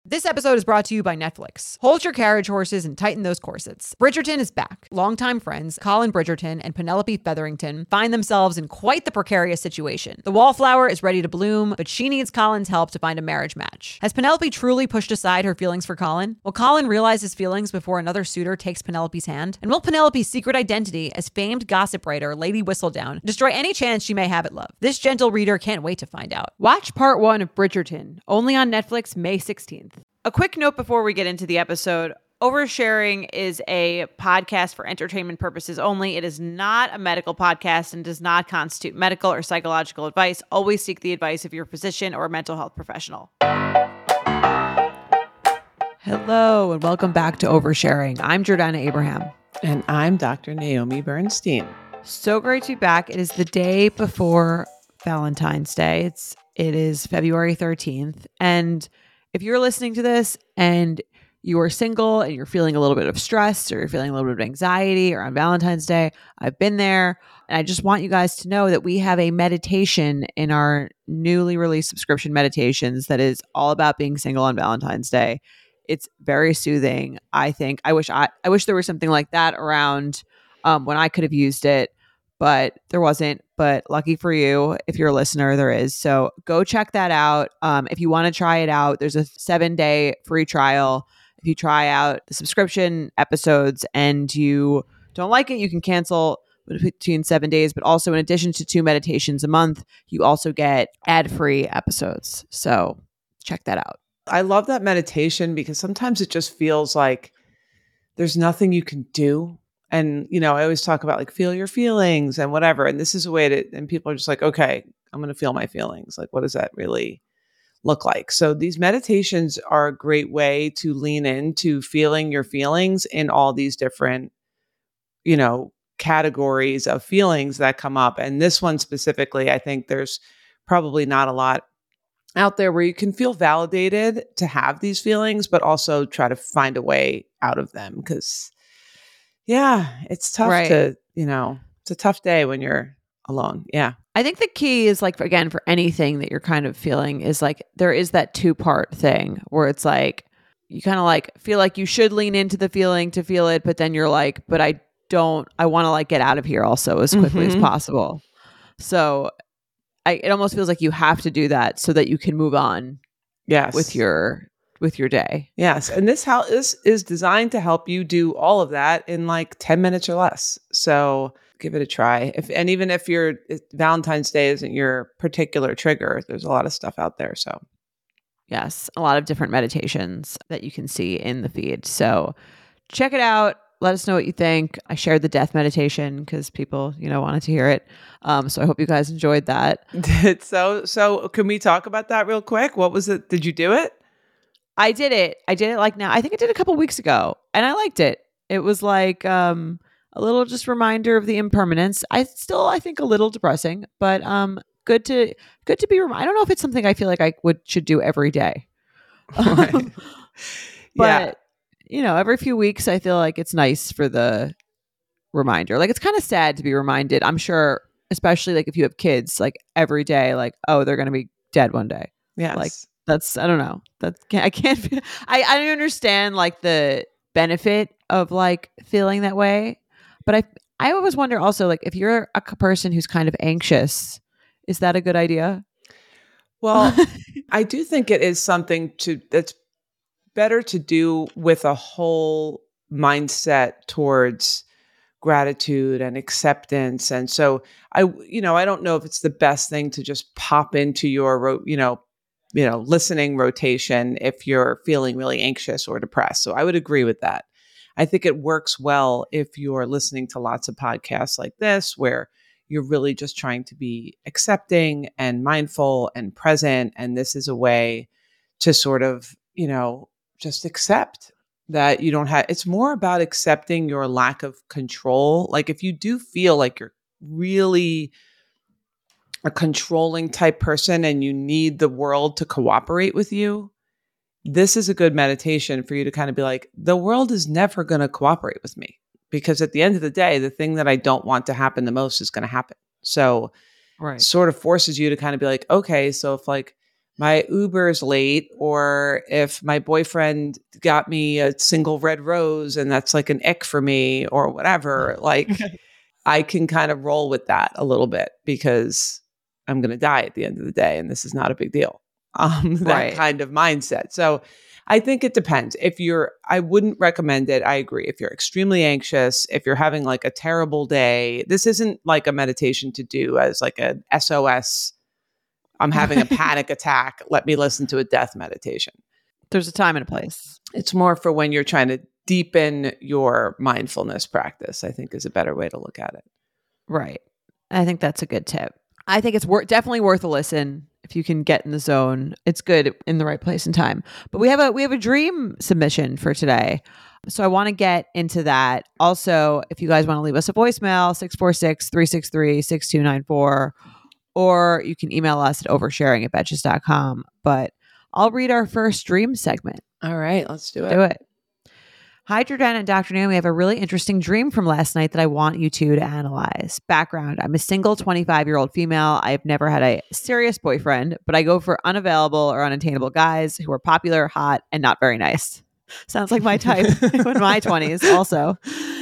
This episode is brought to you by Netflix. Hold your carriage horses and tighten those corsets. Bridgerton is back. Longtime friends Colin Bridgerton and Penelope Featherington find themselves in quite the precarious situation. The wallflower is ready to bloom, but she needs Colin's help to find a marriage match. Has Penelope truly pushed aside her feelings for Colin? Will Colin realize his feelings before another suitor takes Penelope's hand? And will Penelope's secret identity as famed gossip writer Lady Whistledown destroy any chance she may have at love? This gentle reader can't wait to find out. Watch part 1 of Bridgerton, only on Netflix May 16th. A quick note before we get into the episode. Oversharing is a podcast for entertainment purposes only. It is not a medical podcast and does not constitute medical or psychological advice. Always seek the advice of your physician or mental health professional. Hello and welcome back to Oversharing. I'm Jordana Abraham. And I'm Dr. Naomi Bernstein. So great to be back. It is the day before Valentine's Day. It is February 13th. And if you're listening to this and you are single and you're feeling a little bit of stress or you're feeling a little bit of anxiety or on Valentine's Day, I've been there. And I just want you guys to know that we have a meditation in our newly released subscription meditations that is all about being single on Valentine's Day. It's very soothing, I think. I wish there was something like that around when I could have used it, but there wasn't. But lucky for you, if you're a listener, there is. So go check that out. If you want to try it out, there's a 7-day free trial. If you try out the subscription episodes and you don't like it, you can cancel between 7 days. But also, in addition to 2 meditations a month, you also get ad-free episodes. So check that out. I love that meditation because sometimes it just feels like there's nothing you can do. And, I always talk about like, feel your feelings and whatever. And this is a way and people are just like, okay, I'm going to feel my feelings. Like, what does that really look like? So these meditations are a great way to lean into feeling your feelings in all these different, categories of feelings that come up. And this one specifically, I think there's probably not a lot out there where you can feel validated to have these feelings, but also try to find a way out of them. Because it's tough to, it's a tough day when you're alone. Yeah. I think the key is like, again, for anything that you're kind of feeling is like, there is that 2-part thing where it's like, you kind of like feel like you should lean into the feeling to feel it. But then you're like, but I want to like get out of here also as quickly as possible. So it almost feels like you have to do that so that you can move on. Yes. With your day. Yes. And this is designed to help you do all of that in like 10 minutes or less. So give it a try. Even if Valentine's Day isn't your particular trigger, there's a lot of stuff out there. So yes, a lot of different meditations that you can see in the feed. So check it out. Let us know what you think. I shared the death meditation because people, wanted to hear it. So I hope you guys enjoyed that. So can we talk about that real quick? What was it? Did you do it? I did it. I did it like now. I think I did it a couple weeks ago and I liked it. It was like a little just reminder of the impermanence. I think a little depressing, but good to be reminded. I don't know if it's something I feel like I should do every day. Right. But every few weeks I feel like it's nice for the reminder. Like it's kind of sad to be reminded. I'm sure, especially like if you have kids, like every day, like, oh, they're going to be dead one day. Yes. Like I don't know. I understand like the benefit of like feeling that way. But I always wonder also, like, if you're a person who's kind of anxious, is that a good idea? Well, I do think it is something that's better to do with a whole mindset towards gratitude and acceptance. And so I don't know if it's the best thing to just pop into your, listening rotation if you're feeling really anxious or depressed. So I would agree with that. I think it works well if you're listening to lots of podcasts like this, where you're really just trying to be accepting and mindful and present. And this is a way to sort of, just accept that you don't have, it's more about accepting your lack of control. Like if you do feel like you're really a controlling type person and you need the world to cooperate with you, this is a good meditation for you to kind of be like, the world is never going to cooperate with me, because at the end of the day, the thing that I don't want to happen the most is going to happen. So right. Sort of forces you to kind of be like, okay, so if like my Uber's late, or if my boyfriend got me a single red rose and that's like an ick for me or whatever, like I can kind of roll with that a little bit because I'm going to die at the end of the day and this is not a big deal. That Right. kind of mindset. So I think it depends. I wouldn't recommend it. I agree. If you're extremely anxious, if you're having like a terrible day, this isn't like a meditation to do as like a SOS. I'm having a panic attack. Let me listen to a death meditation. There's a time and a place. It's more for when you're trying to deepen your mindfulness practice, I think is a better way to look at it. Right. I think that's a good tip. I think it's definitely worth a listen if you can get in the zone. It's good in the right place and time. But we have a dream submission for today. So I want to get into that. Also, if you guys want to leave us a voicemail, 646-363-6294, or you can email us at oversharing@betches.com. But I'll read our first dream segment. All right, let's do it. Do it. Hi, Jordan and Dr. Naomi. I have a really interesting dream from last night that I want you two to analyze. Background: I'm a single 25-year-old female. I have never had a serious boyfriend, but I go for unavailable or unattainable guys who are popular, hot, and not very nice. Sounds like my type in my 20s also.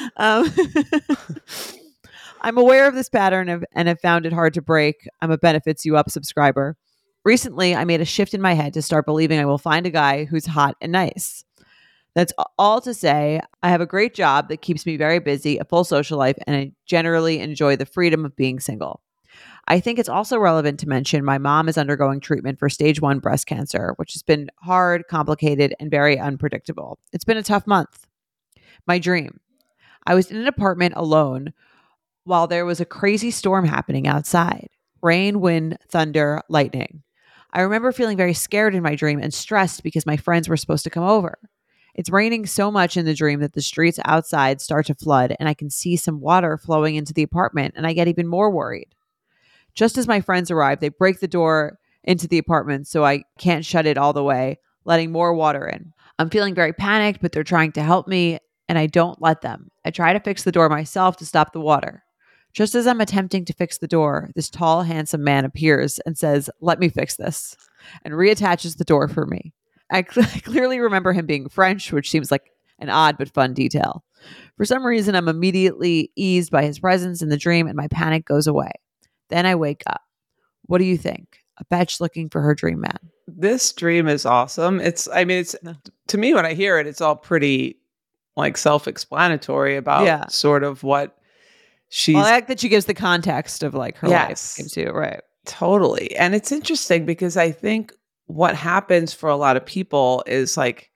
I'm aware of this pattern and have found it hard to break. I'm a Benefits You Up subscriber. Recently, I made a shift in my head to start believing I will find a guy who's hot and nice. That's all to say, I have a great job that keeps me very busy, a full social life, and I generally enjoy the freedom of being single. I think it's also relevant to mention my mom is undergoing treatment for stage 1 breast cancer, which has been hard, complicated, and very unpredictable. It's been a tough month. My dream: I was in an apartment alone while there was a crazy storm happening outside. Rain, wind, thunder, lightning. I remember feeling very scared in my dream and stressed because my friends were supposed to come over. It's raining so much in the dream that the streets outside start to flood and I can see some water flowing into the apartment, and I get even more worried. Just as my friends arrive, they break the door into the apartment so I can't shut it all the way, letting more water in. I'm feeling very panicked, but they're trying to help me and I don't let them. I try to fix the door myself to stop the water. Just as I'm attempting to fix the door, this tall, handsome man appears and says, "Let me fix this," and reattaches the door for me. I clearly remember him being French, which seems like an odd but fun detail. For some reason, I'm immediately eased by his presence in the dream and my panic goes away. Then I wake up. What do you think? A bitch looking for her dream man. This dream is awesome. It's to me, when I hear it, it's all pretty like self-explanatory about sort of what she's. Well, I like that she gives the context of like her life too, right? Totally. And it's interesting because I think what happens for a lot of people is like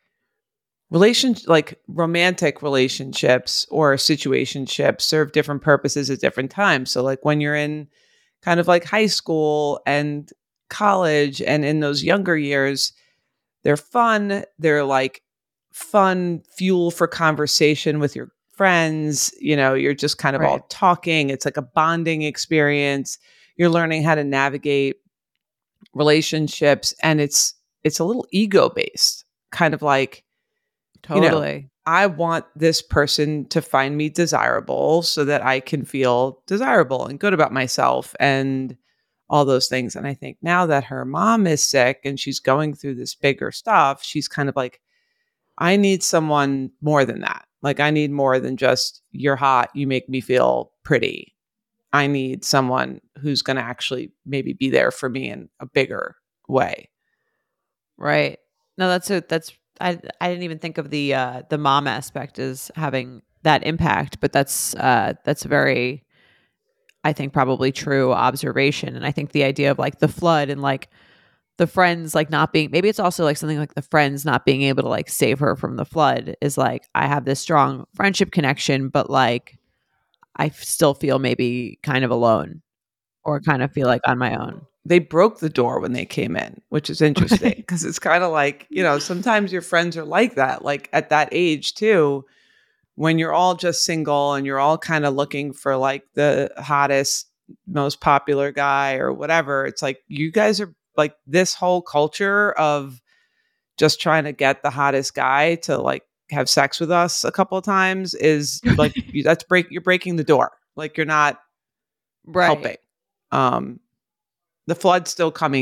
romantic relationships or situationships serve different purposes at different times. So like when you're in kind of like high school and college and in those younger years, they're fun. They're like fun fuel for conversation with your friends. You know, you're just kind of all talking. It's like a bonding experience. You're learning how to navigate relationships, and it's a little ego based, kind of like, totally. I want this person to find me desirable so that I can feel desirable and good about myself and all those things. And I think now that her mom is sick and she's going through this bigger stuff, she's kind of like, I need someone more than that. Like, I need more than just, you're hot, you make me feel pretty. I need someone who's going to actually maybe be there for me in a bigger way. Right. No, I didn't even think of the mom aspect as having that impact, but that's a very, I think, probably true observation. And I think the idea of like the flood and like the friends like not being, maybe it's also like something like the friends not being able to like save her from the flood is like, I have this strong friendship connection, but like I still feel maybe kind of alone or kind of feel like on my own. They broke the door when they came in, which is interesting because it's kind of like, sometimes your friends are like that, like at that age too, when you're all just single and you're all kind of looking for like the hottest, most popular guy or whatever. It's like, you guys are like this whole culture of just trying to get the hottest guy to like have sex with us a couple of times is like, you're breaking the door. Like, you're not helping. The flood's still coming in.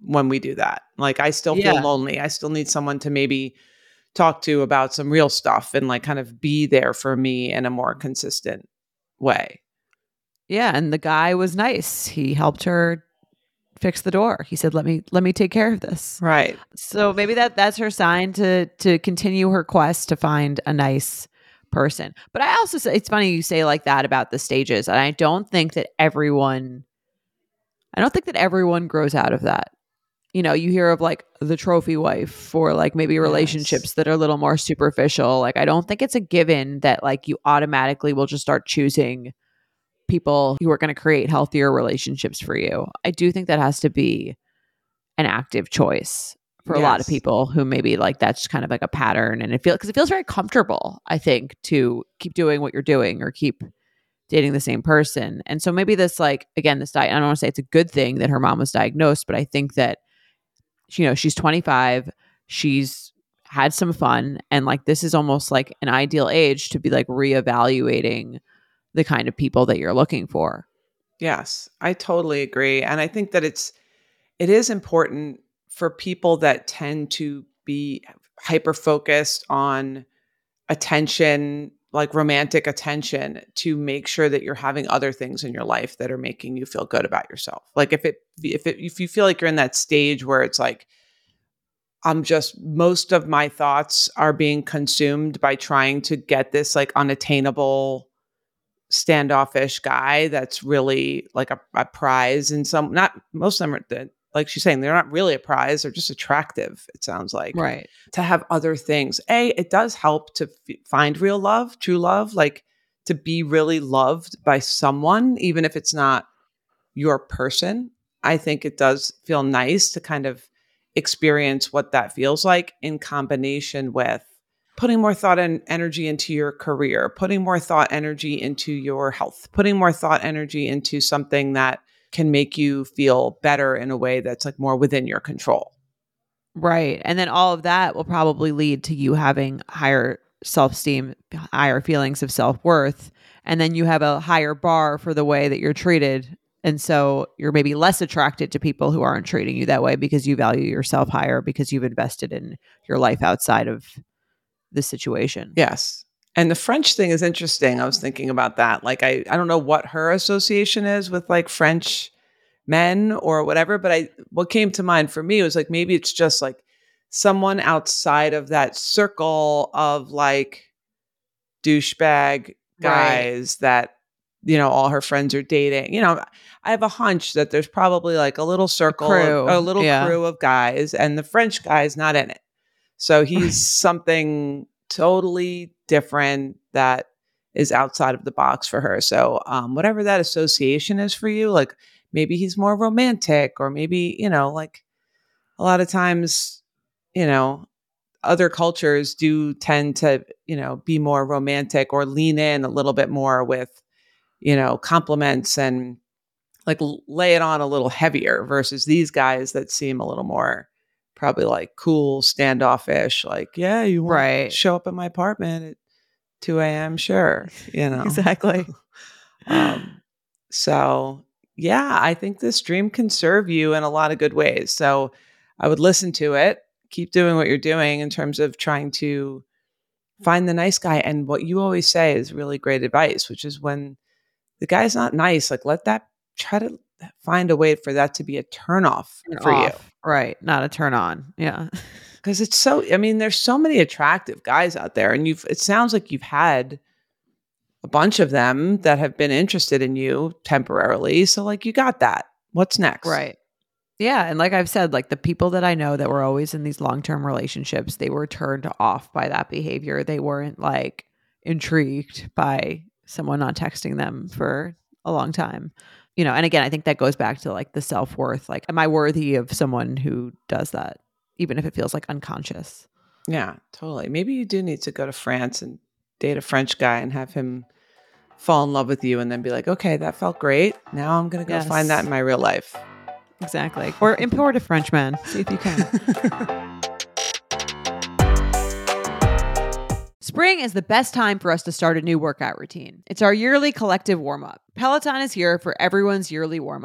when we do that. Like I still feel Yeah. lonely. I still need someone to maybe talk to about some real stuff and like kind of be there for me in a more consistent way. Yeah. And the guy was nice. He helped her fix the door. He said, let me take care of this. Right. So maybe that's her sign to continue her quest to find a nice person. But I also say, it's funny you say like that about the stages. And I don't think that everyone grows out of that. You know, you hear of like the trophy wife or like maybe relationships Yes. that are a little more superficial. Like I don't think it's a given that like you automatically will just start choosing people who are going to create healthier relationships for you. I do think that has to be an active choice for a lot of Yes. people who maybe like that's kind of like a pattern, and it feels very comfortable, I think, to keep doing what you're doing or keep dating the same person. And so maybe this like again this I don't want to say it's a good thing that her mom was diagnosed, but I think that she's 25, she's had some fun, and like this is almost like an ideal age to be like reevaluating the kind of people that you're looking for. Yes, I totally agree. And I think that it is important for people that tend to be hyper focused on attention, like romantic attention, to make sure that you're having other things in your life that are making you feel good about yourself. Like if you feel like you're in that stage where it's like I'm just most of my thoughts are being consumed by trying to get this like unattainable standoffish guy that's really like a prize, and some not most of them are like she's saying they're not really a prize, they're just attractive, it sounds like. Right. To have other things, it does help to find real love, true love, like to be really loved by someone even if it's not your person. I think it does feel nice to kind of experience what that feels like in combination with putting more thought and energy into your career, putting more thought energy into your health, putting more thought energy into something that can make you feel better in a way that's like more within your control. Right. And then all of that will probably lead to you having higher self-esteem, higher feelings of self-worth, and then you have a higher bar for the way that you're treated. And so you're maybe less attracted to people who aren't treating you that way because you value yourself higher because you've invested in your life outside of the situation. Yes. And the French thing is interesting. I was thinking about that. Like, I don't know what her association is with like French men or whatever, but what came to mind for me was like, maybe it's just like someone outside of that circle of like douchebag guys that, all her friends are dating. I have a hunch that there's probably like a little circle, a little crew of guys, and the French guy is not in it. So he's something totally different that is outside of the box for her. So whatever that association is for you, like maybe he's more romantic, or maybe, like a lot of times, other cultures do tend to, be more romantic or lean in a little bit more with, compliments and like lay it on a little heavier versus these guys that seem a little more probably like cool, standoffish, like, yeah, you want to show up at my apartment at 2 a.m. Sure. Exactly. So yeah, I think this dream can serve you in a lot of good ways. So I would listen to it, keep doing what you're doing in terms of trying to find the nice guy. And what you always say is really great advice, which is when the guy's not nice, like try to find a way for that to be a turnoff for you. Right. Not a turn on. Yeah. Because there's so many attractive guys out there, and it sounds like you've had a bunch of them that have been interested in you temporarily. So like you got that. What's next? Right. Yeah. And like I've said, like the people that I know that were always in these long-term relationships, they were turned off by that behavior. They weren't like intrigued by someone not texting them for a long time. And again, I think that goes back to like the self-worth. Like, am I worthy of someone who does that, even if it feels like unconscious? Yeah, totally. Maybe you do need to go to France and date a French guy and have him fall in love with you and then be like, okay, that felt great. Now I'm going to go find that in my real life. Exactly. Or import a Frenchman. See if you can. Spring is the best time for us to start a new workout routine. It's our yearly collective warm-up. Peloton is here for everyone's yearly warm-up.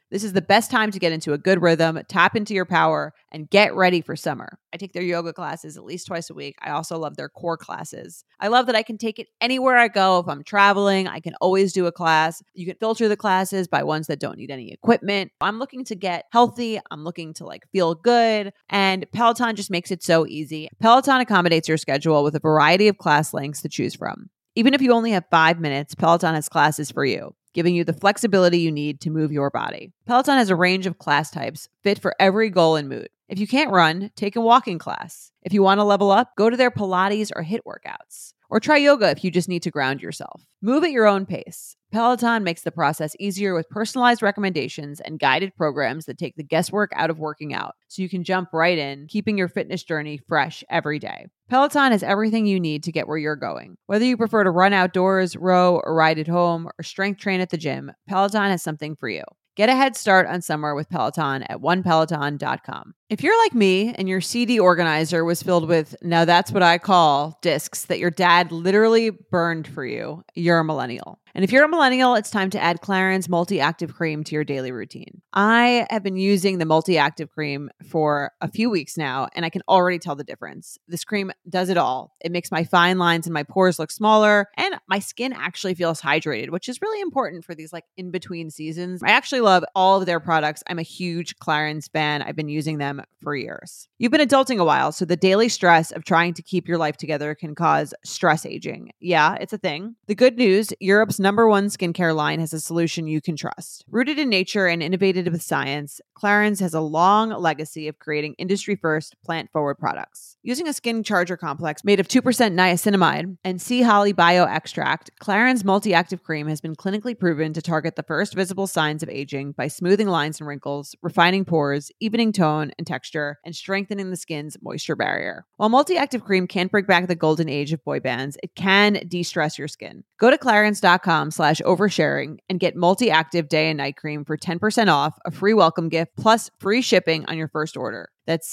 This is the best time to get into a good rhythm, tap into your power, and get ready for summer. I take their yoga classes at least twice a week. I also love their core classes. I love that I can take it anywhere I go. If I'm traveling, I can always do a class. You can filter the classes by ones that don't need any equipment. I'm looking to get healthy. I'm looking to feel good. And Peloton just makes it so easy. Peloton accommodates your schedule with a variety of class lengths to choose from. Even if you only have 5 minutes, Peloton has classes for you, giving you the flexibility you need to move your body. Peloton has a range of class types fit for every goal and mood. If you can't run, take a walking class. If you want to level up, go to their Pilates or HIIT workouts. Or try yoga if you just need to ground yourself. Move at your own pace. Peloton makes the process easier with personalized recommendations and guided programs that take the guesswork out of working out, so you can jump right in, keeping your fitness journey fresh every day. Peloton has everything you need to get where you're going. Whether you prefer to run outdoors, row, or ride at home, or strength train at the gym, Peloton has something for you. Get a head start on summer with Peloton at onepeloton.com. If you're like me and your CD organizer was filled with, now that's what I call, discs that your dad literally burned for you, you're a millennial. And if you're a millennial, it's time to add Clarins Multi-Active Cream to your daily routine. I have been using the Multi-Active Cream for a few weeks now, and I can already tell the difference. This cream does it all. It makes my fine lines and my pores look smaller, and my skin actually feels hydrated, which is really important for these in-between seasons. I actually love all of their products. I'm a huge Clarins fan. I've been using them for years. You've been adulting a while, so the daily stress of trying to keep your life together can cause stress aging. Yeah, it's a thing. The good news, Europe's #1 skincare line has a solution you can trust. Rooted in nature and innovated with science, Clarins has a long legacy of creating industry-first, plant-forward products. Using a skin charger complex made of 2% niacinamide and sea holly bioextract, Clarins Multi-Active Cream has been clinically proven to target the first visible signs of aging by smoothing lines and wrinkles, refining pores, evening tone and texture, and strengthening the skin's moisture barrier. While Multi-Active Cream can't bring back the golden age of boy bands, it can de-stress your skin. Go to clarins.com/oversharing and get Multi-Active Day and Night Cream for 10% off, a free welcome gift, plus free shipping on your first order. That's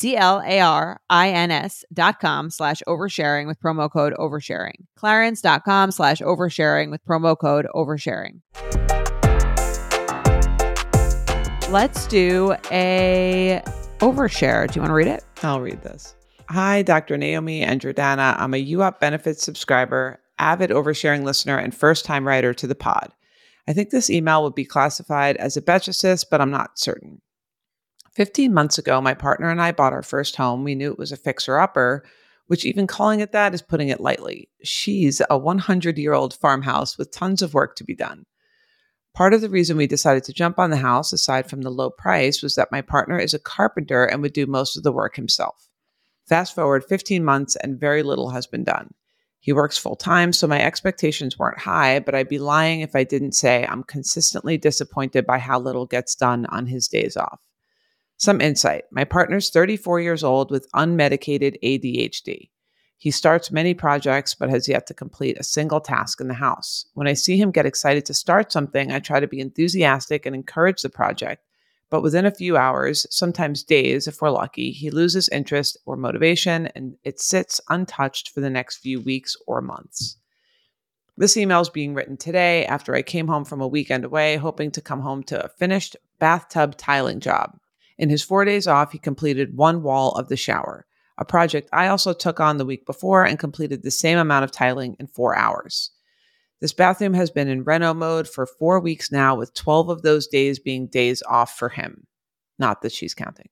clarins.com/oversharing with promo code oversharing. clarins.com/oversharing with promo code oversharing. Let's do a overshare. Do you want to read it? I'll read this. Hi, Dr. Naomi and Jordana. I'm a UOP Benefits subscriber, avid oversharing listener, and first-time writer to the pod. I think this email would be classified as a betrasis, but I'm not certain. 15 months ago, my partner and I bought our first home. We knew it was a fixer-upper, which even calling it that is putting it lightly. She's a 100-year-old farmhouse with tons of work to be done. Part of the reason we decided to jump on the house, aside from the low price, was that my partner is a carpenter and would do most of the work himself. Fast forward 15 months and very little has been done. He works full-time, so my expectations weren't high, but I'd be lying if I didn't say I'm consistently disappointed by how little gets done on his days off. Some insight. My partner's 34 years old with unmedicated ADHD. He starts many projects, but has yet to complete a single task in the house. When I see him get excited to start something, I try to be enthusiastic and encourage the project. But within a few hours, sometimes days if we're lucky, he loses interest or motivation, and it sits untouched for the next few weeks or months. This email is being written today after I came home from a weekend away, hoping to come home to a finished bathtub tiling job. In his 4 days off, he completed one wall of the shower, a project I also took on the week before and completed the same amount of tiling in 4 hours. This bathroom has been in reno mode for 4 weeks now, with 12 of those days being days off for him. Not that she's counting.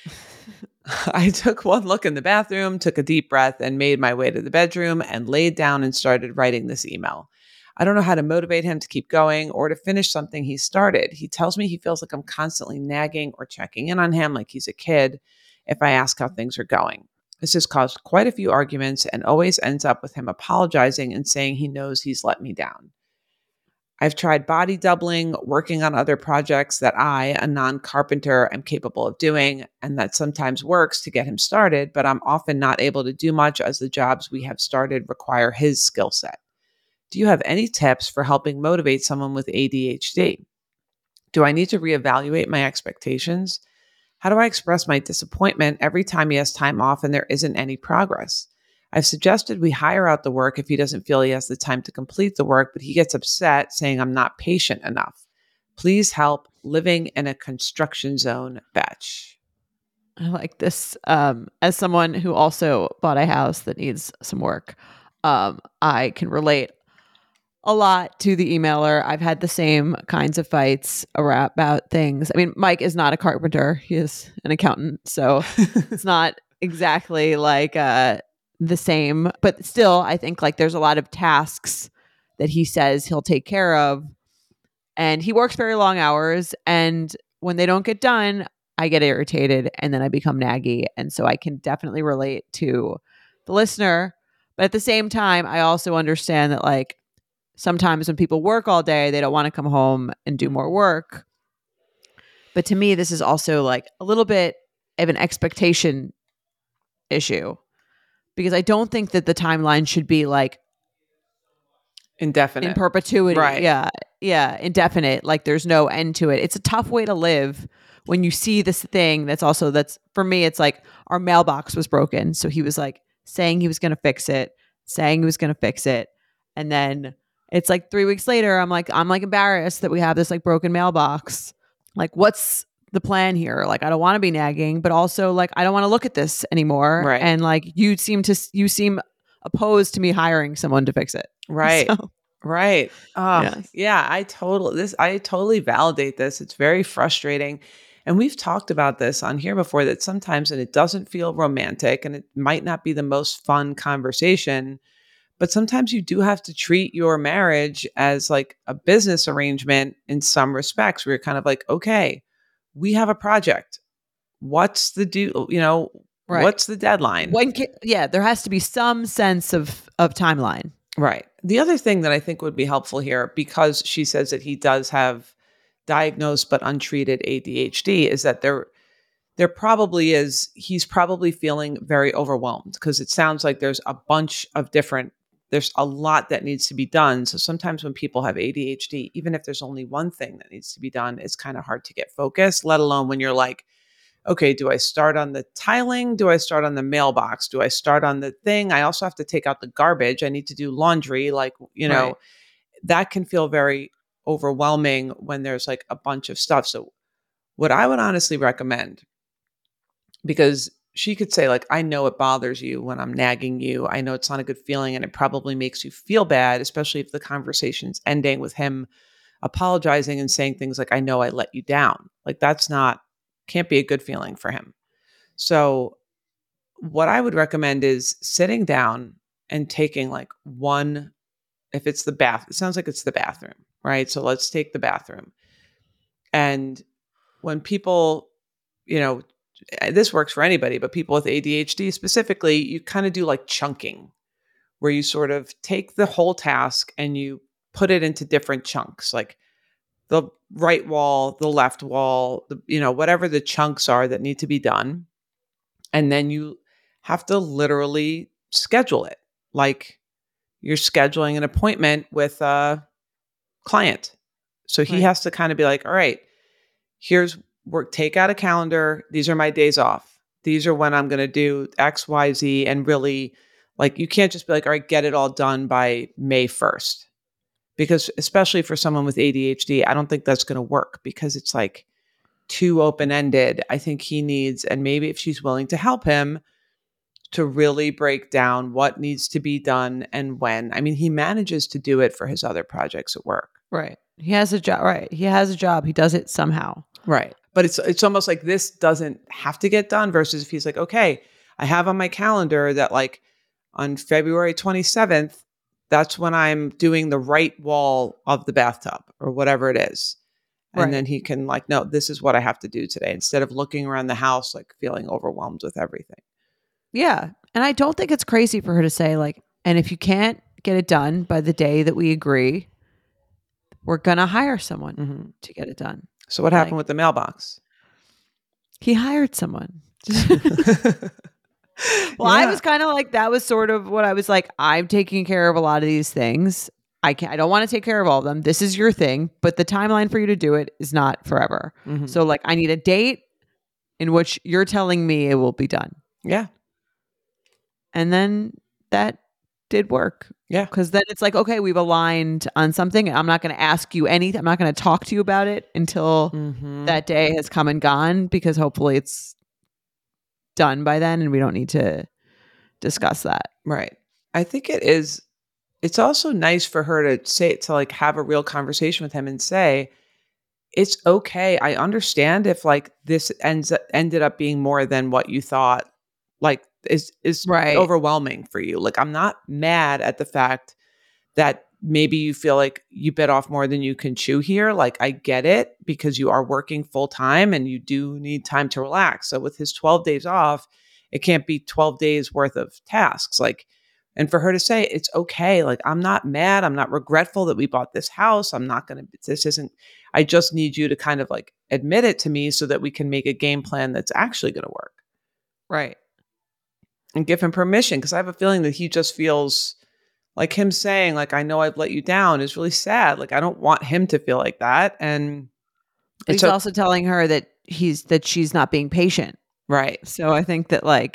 I took one look in the bathroom, took a deep breath, and made my way to the bedroom and laid down and started writing this email. I don't know how to motivate him to keep going or to finish something he started. He tells me he feels like I'm constantly nagging or checking in on him like he's a kid if I ask how things are going. This has caused quite a few arguments and always ends up with him apologizing and saying he knows he's let me down. I've tried body doubling, working on other projects that I, a non-carpenter, am capable of doing, and that sometimes works to get him started, but I'm often not able to do much as the jobs we have started require his skill set. Do you have any tips for helping motivate someone with ADHD? Do I need to reevaluate my expectations? How do I express my disappointment every time he has time off and there isn't any progress? I've suggested we hire out the work if he doesn't feel he has the time to complete the work, but he gets upset saying I'm not patient enough. Please help. Living in a construction zone, batch. I like this. As someone who also bought a house that needs some work, I can relate a lot to the emailer. I've had the same kinds of fights about things. I mean, Mike is not a carpenter; he is an accountant, so it's not exactly like the same. But still, I think like there's a lot of tasks that he says he'll take care of, and he works very long hours. And when they don't get done, I get irritated, and then I become naggy. And so I can definitely relate to the listener. But at the same time, I also understand that like sometimes when people work all day, they don't want to come home and do more work. But to me, this is also like a little bit of an expectation issue because I don't think that the timeline should be like Indefinite. in perpetuity. Right. Yeah. Yeah. Indefinite. Like there's no end to it. It's a tough way to live when you see this thing that's for me, it's like our mailbox was broken. So he was like saying he was going to fix it, saying he was going to fix it. And then it's like 3 weeks later, I'm like embarrassed that we have this like broken mailbox. Like, what's the plan here? Like, I don't want to be nagging, but also like, I don't want to look at this anymore. Right. And like, you seem opposed to me hiring someone to fix it. Right. So, right. yes. Yeah, I totally validate this. It's very frustrating. And we've talked about this on here before that sometimes, and it doesn't feel romantic and it might not be the most fun conversation, but sometimes you do have to treat your marriage as like a business arrangement in some respects where you're kind of like, okay, we have a project. What's the Right. what's the deadline? There has to be some sense of timeline. Right. The other thing that I think would be helpful here, because she says that he does have diagnosed but untreated ADHD, is that there probably is, he's probably feeling very overwhelmed because it sounds like there's a lot that needs to be done. So sometimes when people have ADHD, even if there's only one thing that needs to be done, it's kind of hard to get focused, let alone when you're like, okay, do I start on the tiling? Do I start on the mailbox? Do I start on the thing? I also have to take out the garbage. I need to do laundry. Like, Right. that can feel very overwhelming when there's like a bunch of stuff. So what I would honestly recommend, because she could say like, I know it bothers you when I'm nagging you. I know it's not a good feeling and it probably makes you feel bad, especially if the conversation's ending with him apologizing and saying things like, I know I let you down. Like can't be a good feeling for him. So what I would recommend is sitting down and taking like if it's it sounds like it's the bathroom, right? So let's take the bathroom. And when people, this works for anybody, but people with ADHD specifically, you kind of do like chunking, where you sort of take the whole task and you put it into different chunks, like the right wall, the left wall, whatever the chunks are that need to be done. And then you have to literally schedule it like you're scheduling an appointment with a client. So he has to kind of be like, all right, here's work, take out a calendar. These are my days off. These are when I'm going to do X, Y, Z. And really, like, you can't just be like, all right, get it all done by May 1st. Because especially for someone with ADHD, I don't think that's going to work because it's like too open-ended. I think he needs, and maybe if she's willing to help him, to really break down what needs to be done and when. I mean, he manages to do it for his other projects at work. Right. He has a job. Right. He has a job. He does it somehow. Right. But it's almost like this doesn't have to get done versus if he's like, okay, I have on my calendar that like on February 27th, that's when I'm doing the right wall of the bathtub or whatever it is. And then he can like, no, this is what I have to do today instead of looking around the house, like feeling overwhelmed with everything. Yeah. And I don't think it's crazy for her to say like, and if you can't get it done by the day that we agree, we're going to hire someone to get it done. So what happened with the mailbox? He hired someone. Well, I was kind of like, that was sort of what I was like, I'm taking care of a lot of these things. I don't want to take care of all of them. This is your thing, but the timeline for you to do it is not forever. So like, I need a date in which you're telling me it will be done. Yeah. And then that did work. Yeah. Because then it's like, okay, we've aligned on something. I'm not going to ask you anything. I'm not going to talk to you about it until that day has come and gone, because hopefully it's done by then and we don't need to discuss that. Right. I think it's also nice for her to like have a real conversation with him and say, it's okay. I understand if like this ended up being more than what you thought, like is Right. overwhelming for you. Like, I'm not mad at the fact that maybe you feel like you bit off more than you can chew here. Like, I get it, because you are working full time and you do need time to relax. So with his 12 days off, it can't be 12 days worth of tasks. Like, and for her to say, it's okay. Like, I'm not mad. I'm not regretful that we bought this house. I just need you to kind of like admit it to me so that we can make a game plan that's actually going to work. Right. And give him permission. Because I have a feeling that he just feels like him saying, like, I know I've let you down is really sad. Like, I don't want him to feel like that. And he's also telling her that she's not being patient. Right. So I think that like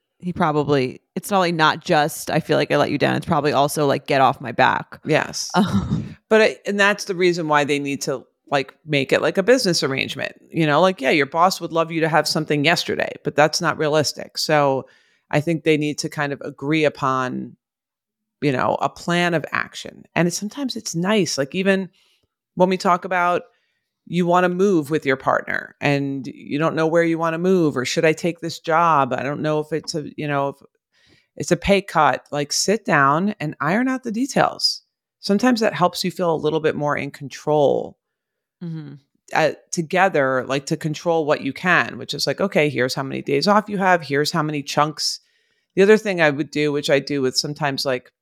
it's probably not just, I feel like I let you down. It's probably also like, get off my back. Yes. And that's the reason why they need to like make it like a business arrangement, like, yeah, your boss would love you to have something yesterday, but that's not realistic. So I think they need to kind of agree upon, a plan of action. And sometimes it's nice. Like, even when we talk about, you want to move with your partner and you don't know where you want to move, or should I take this job? I don't know if it's if it's a pay cut. Like, sit down and iron out the details. Sometimes that helps you feel a little bit more in control together, like to control what you can, which is like, okay, here's how many days off you have. Here's how many chunks. The other thing I would do, which I do with sometimes like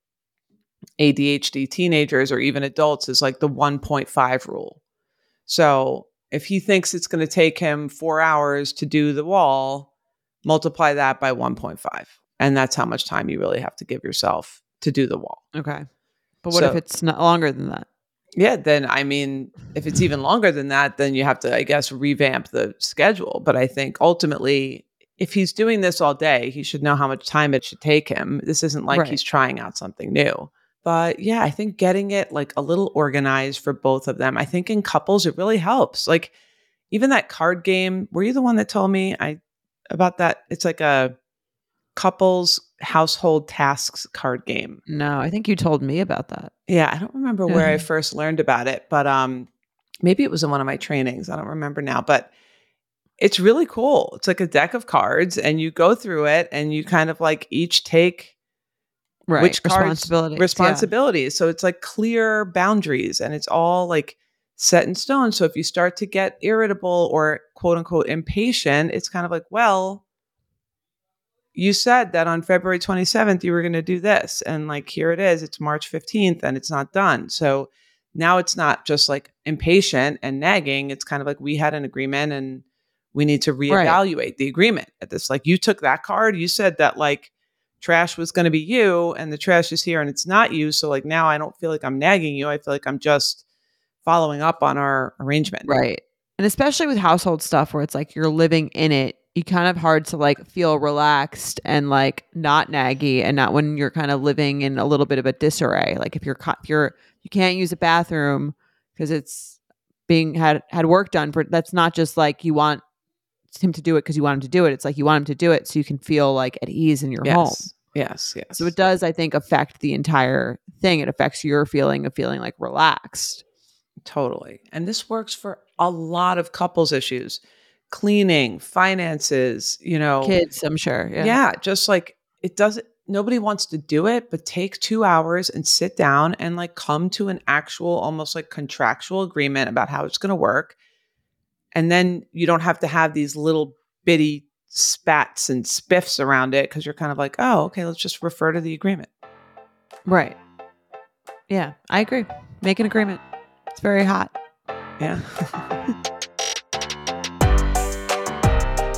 ADHD teenagers or even adults, is like the 1.5 rule. So if he thinks it's going to take him 4 hours to do the wall, multiply that by 1.5. And that's how much time you really have to give yourself to do the wall. Okay. But what if it's not longer than that? Yeah, then I mean, if it's even longer than that, then you have to, I guess, revamp the schedule. But I think ultimately, if he's doing this all day, he should know how much time it should take him. This isn't like he's trying out something new. But yeah, I think getting it like a little organized for both of them. I think in couples, it really helps. Like, even that card game, were you the one that told me about that? It's like a couples household tasks card game. No, I think you told me about that. Yeah, I don't remember where I first learned about it, but maybe it was in one of my trainings. I don't remember now, but it's really cool. It's like a deck of cards and you go through it and you kind of like each take which responsibilities. Yeah. So it's like clear boundaries and it's all like set in stone. So if you start to get irritable or quote unquote impatient, it's kind of like, well, you said that on February 27th, you were going to do this. And like, here it is, it's March 15th and it's not done. So now it's not just like impatient and nagging. It's kind of like, we had an agreement and we need to reevaluate the agreement at this. Like, you took that card. You said that like trash was going to be you and the trash is here and it's not you. So like, now I don't feel like I'm nagging you. I feel like I'm just following up on our arrangement. Right. And especially with household stuff where it's like you're living in it, you kind of hard to like feel relaxed and like not naggy, and not when you're kind of living in a little bit of a disarray. Like if you can't use a bathroom because it's being had work done for, that's not just like you want him to do it because you want him to do it. It's like you want him to do it so you can feel like at ease in your home. Yes. So it does, I think, affect the entire thing. It affects your feeling of feeling like relaxed. Totally. And this works for a lot of couples issues. Cleaning, finances, kids, I'm sure. Yeah. Just like nobody wants to do it, but take 2 hours and sit down and like come to an actual, almost like contractual agreement about how it's going to work. And then you don't have to have these little bitty spats and spiffs around it because you're kind of like, oh, okay, let's just refer to the agreement. Right. Yeah, I agree. Make an agreement. It's very hot. Yeah.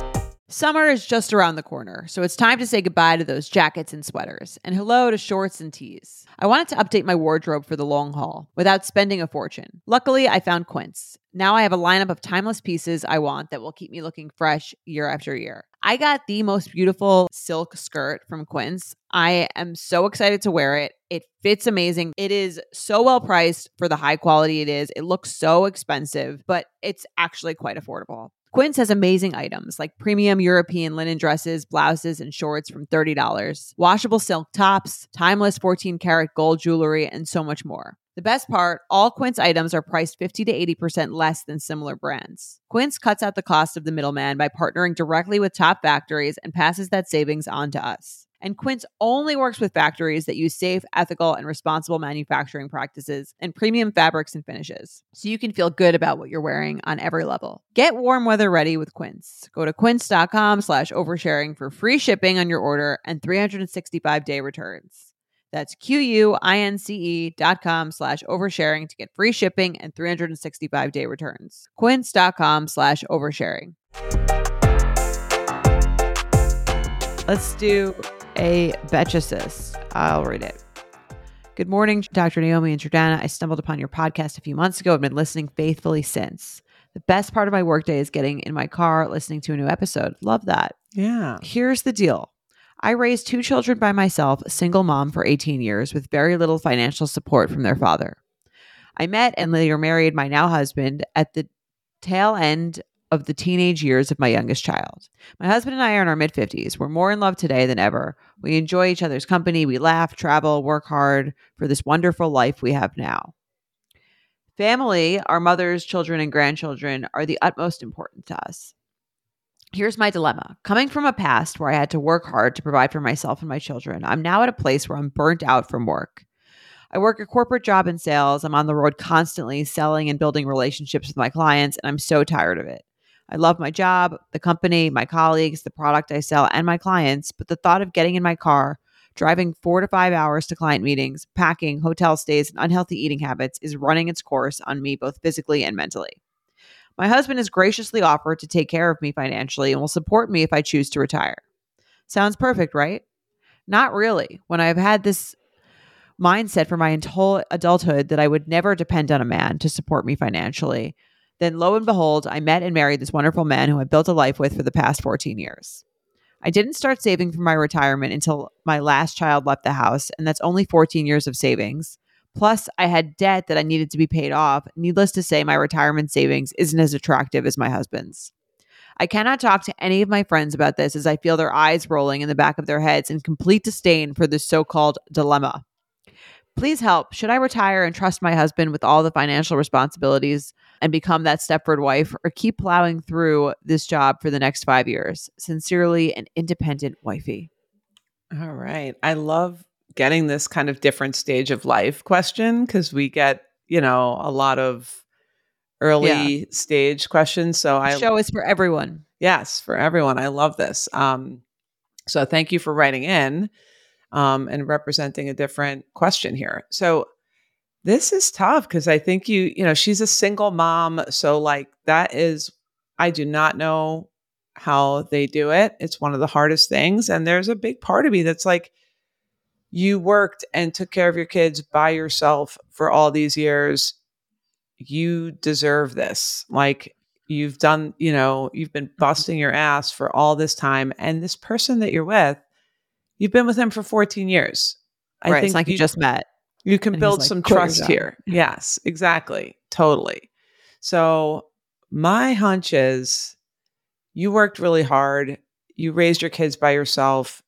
Summer is just around the corner, so it's time to say goodbye to those jackets and sweaters, and hello to shorts and tees. I wanted to update my wardrobe for the long haul without spending a fortune. Luckily, I found Quince. Now I have a lineup of timeless pieces I want that will keep me looking fresh year after year. I got the most beautiful silk skirt from Quince. I am so excited to wear it. It fits amazing. It is so well priced for the high quality it is. It looks so expensive, but it's actually quite affordable. Quince has amazing items like premium European linen dresses, blouses, and shorts from $30, washable silk tops, timeless 14-karat gold jewelry, and so much more. The best part, all Quince items are priced 50 to 80% less than similar brands. Quince cuts out the cost of the middleman by partnering directly with top factories and passes that savings on to us. And Quince only works with factories that use safe, ethical, and responsible manufacturing practices and premium fabrics and finishes, so you can feel good about what you're wearing on every level. Get warm weather ready with Quince. Go to quince.com/oversharing for free shipping on your order and 365-day returns. That's QUINCE.com/oversharing to get free shipping and 365-day returns. Quince.com/oversharing. Let's do a Betchesis. I'll read it. Good morning, Dr. Naomi and Jordana. I stumbled upon your podcast a few months ago. I've been listening faithfully since. The best part of my workday is getting in my car, listening to a new episode. Love that. Yeah. Here's the deal. I raised 2 children by myself, a single mom for 18 years with very little financial support from their father. I met and later married my now husband at the tail end of the teenage years of my youngest child. My husband and I are in our mid-50s. We're more in love today than ever. We enjoy each other's company. We laugh, travel, work hard for this wonderful life we have now. Family, our mothers, children, and grandchildren are the utmost important to us. Here's my dilemma. Coming from a past where I had to work hard to provide for myself and my children, I'm now at a place where I'm burnt out from work. I work a corporate job in sales. I'm on the road constantly selling and building relationships with my clients, and I'm so tired of it. I love my job, the company, my colleagues, the product I sell, and my clients, but the thought of getting in my car, driving 4 to 5 hours to client meetings, packing, hotel stays, and unhealthy eating habits is running its course on me both physically and mentally. My husband has graciously offered to take care of me financially and will support me if I choose to retire. Sounds perfect, right? Not really. When I've had this mindset for my whole adulthood that I would never depend on a man to support me financially, then lo and behold, I met and married this wonderful man who I've built a life with for the past 14 years. I didn't start saving for my retirement until my last child left the house, and that's only 14 years of savings. Plus, I had debt that I needed to be paid off. Needless to say, my retirement savings isn't as attractive as my husband's. I cannot talk to any of my friends about this as I feel their eyes rolling in the back of their heads in complete disdain for this so-called dilemma. Please help. Should I retire and trust my husband with all the financial responsibilities and become that Stepford wife, or keep plowing through this job for the next 5 years? Sincerely, an independent wifey. All right. I love getting this kind of different stage of life question because we get, a lot of early stage questions. So The show is for everyone. Yes, for everyone. I love this. So thank you for writing in and representing a different question here. So this is tough because I think she's a single mom. So I do not know how they do it. It's one of the hardest things. And there's a big part of me that's like, you worked and took care of your kids by yourself for all these years. You deserve this. Like you've done, you've been busting your ass for all this time. And this person that you're with, you've been with him for 14 years. I think it's like you just met. You can build some trust here. Yes, exactly. Totally. So my hunch is you worked really hard. You raised your kids by yourself.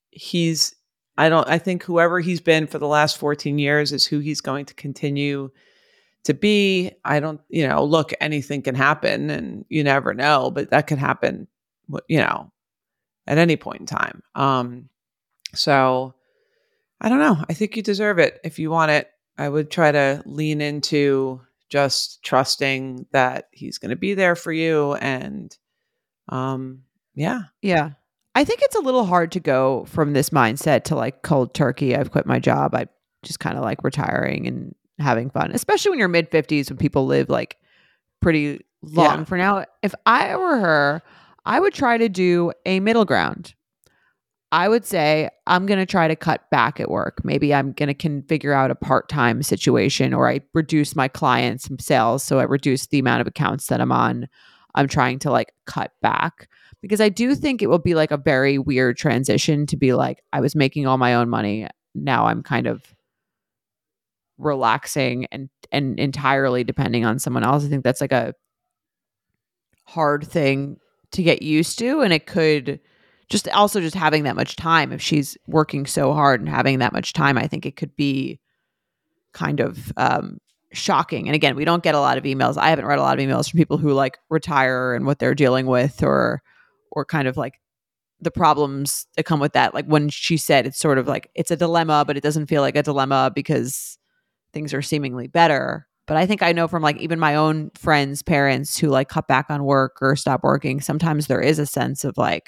I think whoever he's been for the last 14 years is who he's going to continue to be. I don't, look, anything can happen and you never know, but that could happen, at any point in time. So I don't know. I think you deserve it. If you want it, I would try to lean into just trusting that he's going to be there for you. And yeah. I think it's a little hard to go from this mindset to like cold turkey. I've quit my job. I just kind of like retiring and having fun, especially when you're mid-50s when people live like pretty long. For now, if I were her, I would try to do a middle ground. I would say I'm going to try to cut back at work. Maybe I'm going to can figure out a part-time situation, or I reduce my clients and sales. So I reduce the amount of accounts that I'm on. I'm trying to like cut back because I do think it will be like a very weird transition to be like, I was making all my own money. Now I'm kind of relaxing and entirely depending on someone else. I think that's like a hard thing to get used to, and it could just also just having that much time, if she's working so hard and having that much time, I think it could be kind of shocking. And again, we don't get a lot of emails. I haven't read a lot of emails from people who like retire and what they're dealing with, or kind of like the problems that come with that. Like when she said it's sort of like it's a dilemma, but it doesn't feel like a dilemma because things are seemingly better. But I think I know from like even my own friends' parents who like cut back on work or stop working, sometimes there is a sense of like,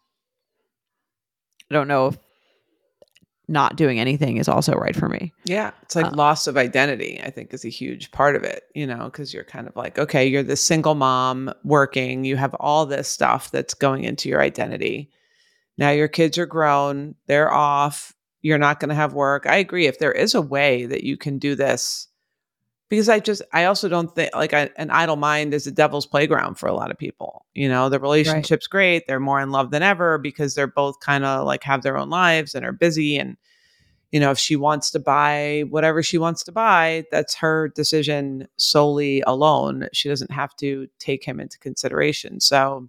I don't know if not doing anything is also right for me. Yeah. It's like loss of identity, I think, is a huge part of it, because you're kind of like, okay, you're the single mom working, you have all this stuff that's going into your identity. Now your kids are grown, they're off, you're not going to have work. I agree. If there is a way that you can do this, because I also don't think like an idle mind is a devil's playground for a lot of people. The relationship's great. They're more in love than ever because they're both kind of like have their own lives and are busy. And, if she wants to buy whatever she wants to buy, that's her decision solely alone. She doesn't have to take him into consideration. So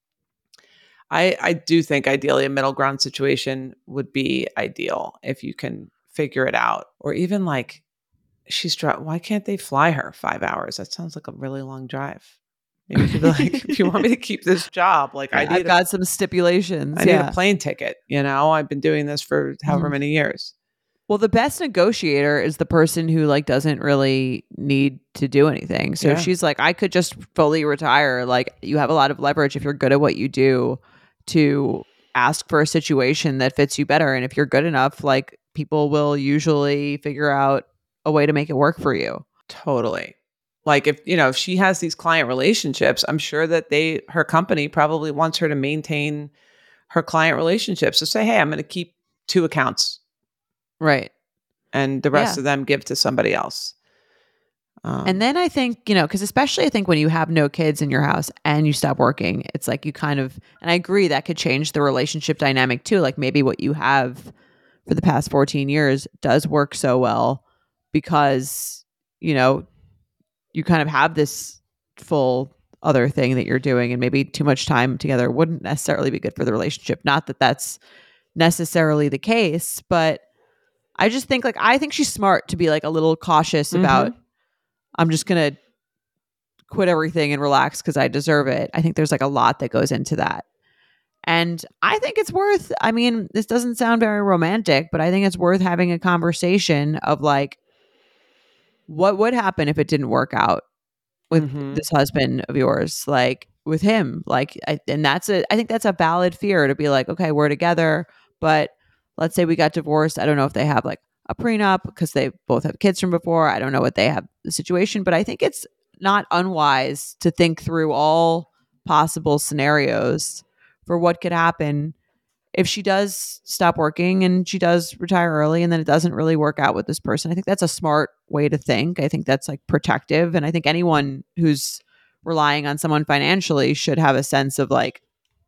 I do think ideally a middle ground situation would be ideal if you can figure it out. Or even like, why can't they fly her 5 hours? That sounds like a really long drive. Maybe you could be like, if you want me to keep this job, like I've got some stipulations. I need a plane ticket. I've been doing this for however many years. Well, the best negotiator is the person who like doesn't really need to do anything. So if she's like, I could just fully retire, like you have a lot of leverage if you're good at what you do to ask for a situation that fits you better. And if you're good enough, like people will usually figure out a way to make it work for you. Totally. Like if she has these client relationships, I'm sure that her company probably wants her to maintain her client relationships. So say, hey, I'm going to keep 2 accounts. Right. And the rest of them give to somebody else. And then I think, because especially I think when you have no kids in your house and you stop working, it's like you kind of, and I agree that could change the relationship dynamic too. Like maybe what you have for the past 14 years does work so well because, you kind of have this full other thing that you're doing, and maybe too much time together wouldn't necessarily be good for the relationship. Not that that's necessarily the case, but I just think I think she's smart to be like a little cautious about, I'm just going to quit everything and relax because I deserve it. I think there's like a lot that goes into that. And I think it's worth, I mean, this doesn't sound very romantic, but I think it's worth having a conversation of like, what would happen if it didn't work out with this husband of yours, like with him, like, I think that's a valid fear to be like, okay, we're together, but let's say we got divorced. I don't know if they have like a prenup because they both have kids from before. I don't know what they have the situation, but I think it's not unwise to think through all possible scenarios for what could happen if she does stop working and she does retire early and then it doesn't really work out with this person. I think that's a smart way to think. I think that's like protective. And I think anyone who's relying on someone financially should have a sense of like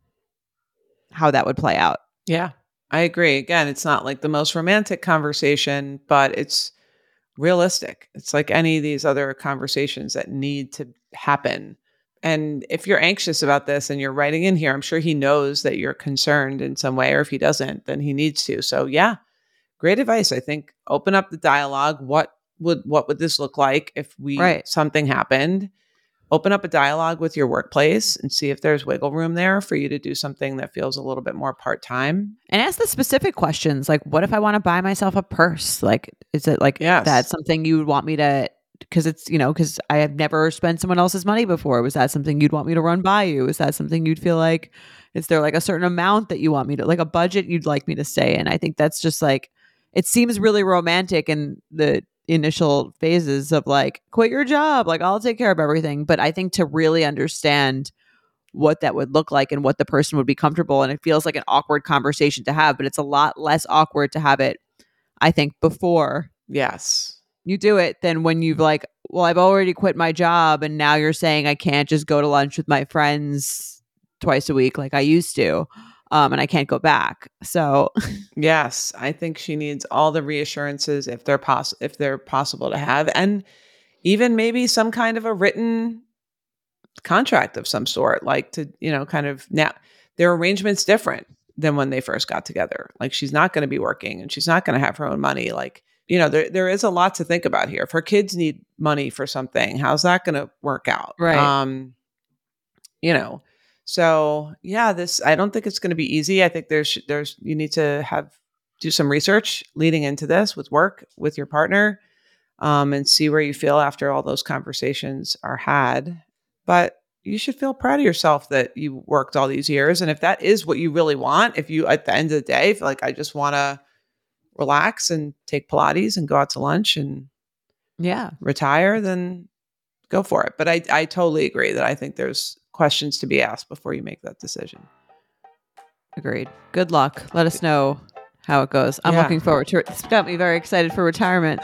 how that would play out. Yeah, I agree. Again, it's not like the most romantic conversation, but it's realistic. It's like any of these other conversations that need to happen. And if you're anxious about this and you're writing in here, I'm sure he knows that you're concerned in some way, or if he doesn't, then he needs to. So yeah, great advice. I think open up the dialogue. What would this look like if something happened? Open up a dialogue with your workplace and see if there's wiggle room there for you to do something that feels a little bit more part-time. And ask the specific questions. Like, what if I want to buy myself a purse? Like, is it like that's something you would want me to, because it's, because I have never spent someone else's money before. Was that something you'd want me to run by you? Is that something you'd feel like, is there like a certain amount that you want me to, like a budget you'd like me to stay in? I think that's just like, it seems really romantic in the initial phases of like, quit your job, like I'll take care of everything. But I think to really understand what that would look like and what the person would be comfortable. And it feels like an awkward conversation to have, but it's a lot less awkward to have it, I think, before Yes. you do it than when you've like, well, I've already quit my job and now you're saying I can't just go to lunch with my friends twice a week like I used to. And I can't go back. So Yes, I think she needs all the reassurances if they're possible to have, and even maybe some kind of a written contract of some sort, like to, kind of now their arrangement's different than when they first got together. Like she's not going to be working and she's not going to have her own money. Like, there is a lot to think about here. If her kids need money for something, how's that going to work out? right. So yeah, I don't think it's going to be easy. I think you need to do some research leading into this with work with your partner, and see where you feel after all those conversations are had. But you should feel proud of yourself that you worked all these years. And if that is what you really want, if you, at the end of the day, feel like I just want to relax and take Pilates and go out to lunch and retire, then go for it. But I totally agree that I think there's questions to be asked before you make that decision. Agreed. Good luck. Let us know how it goes. I'm looking forward to it. It's got me very excited for retirement.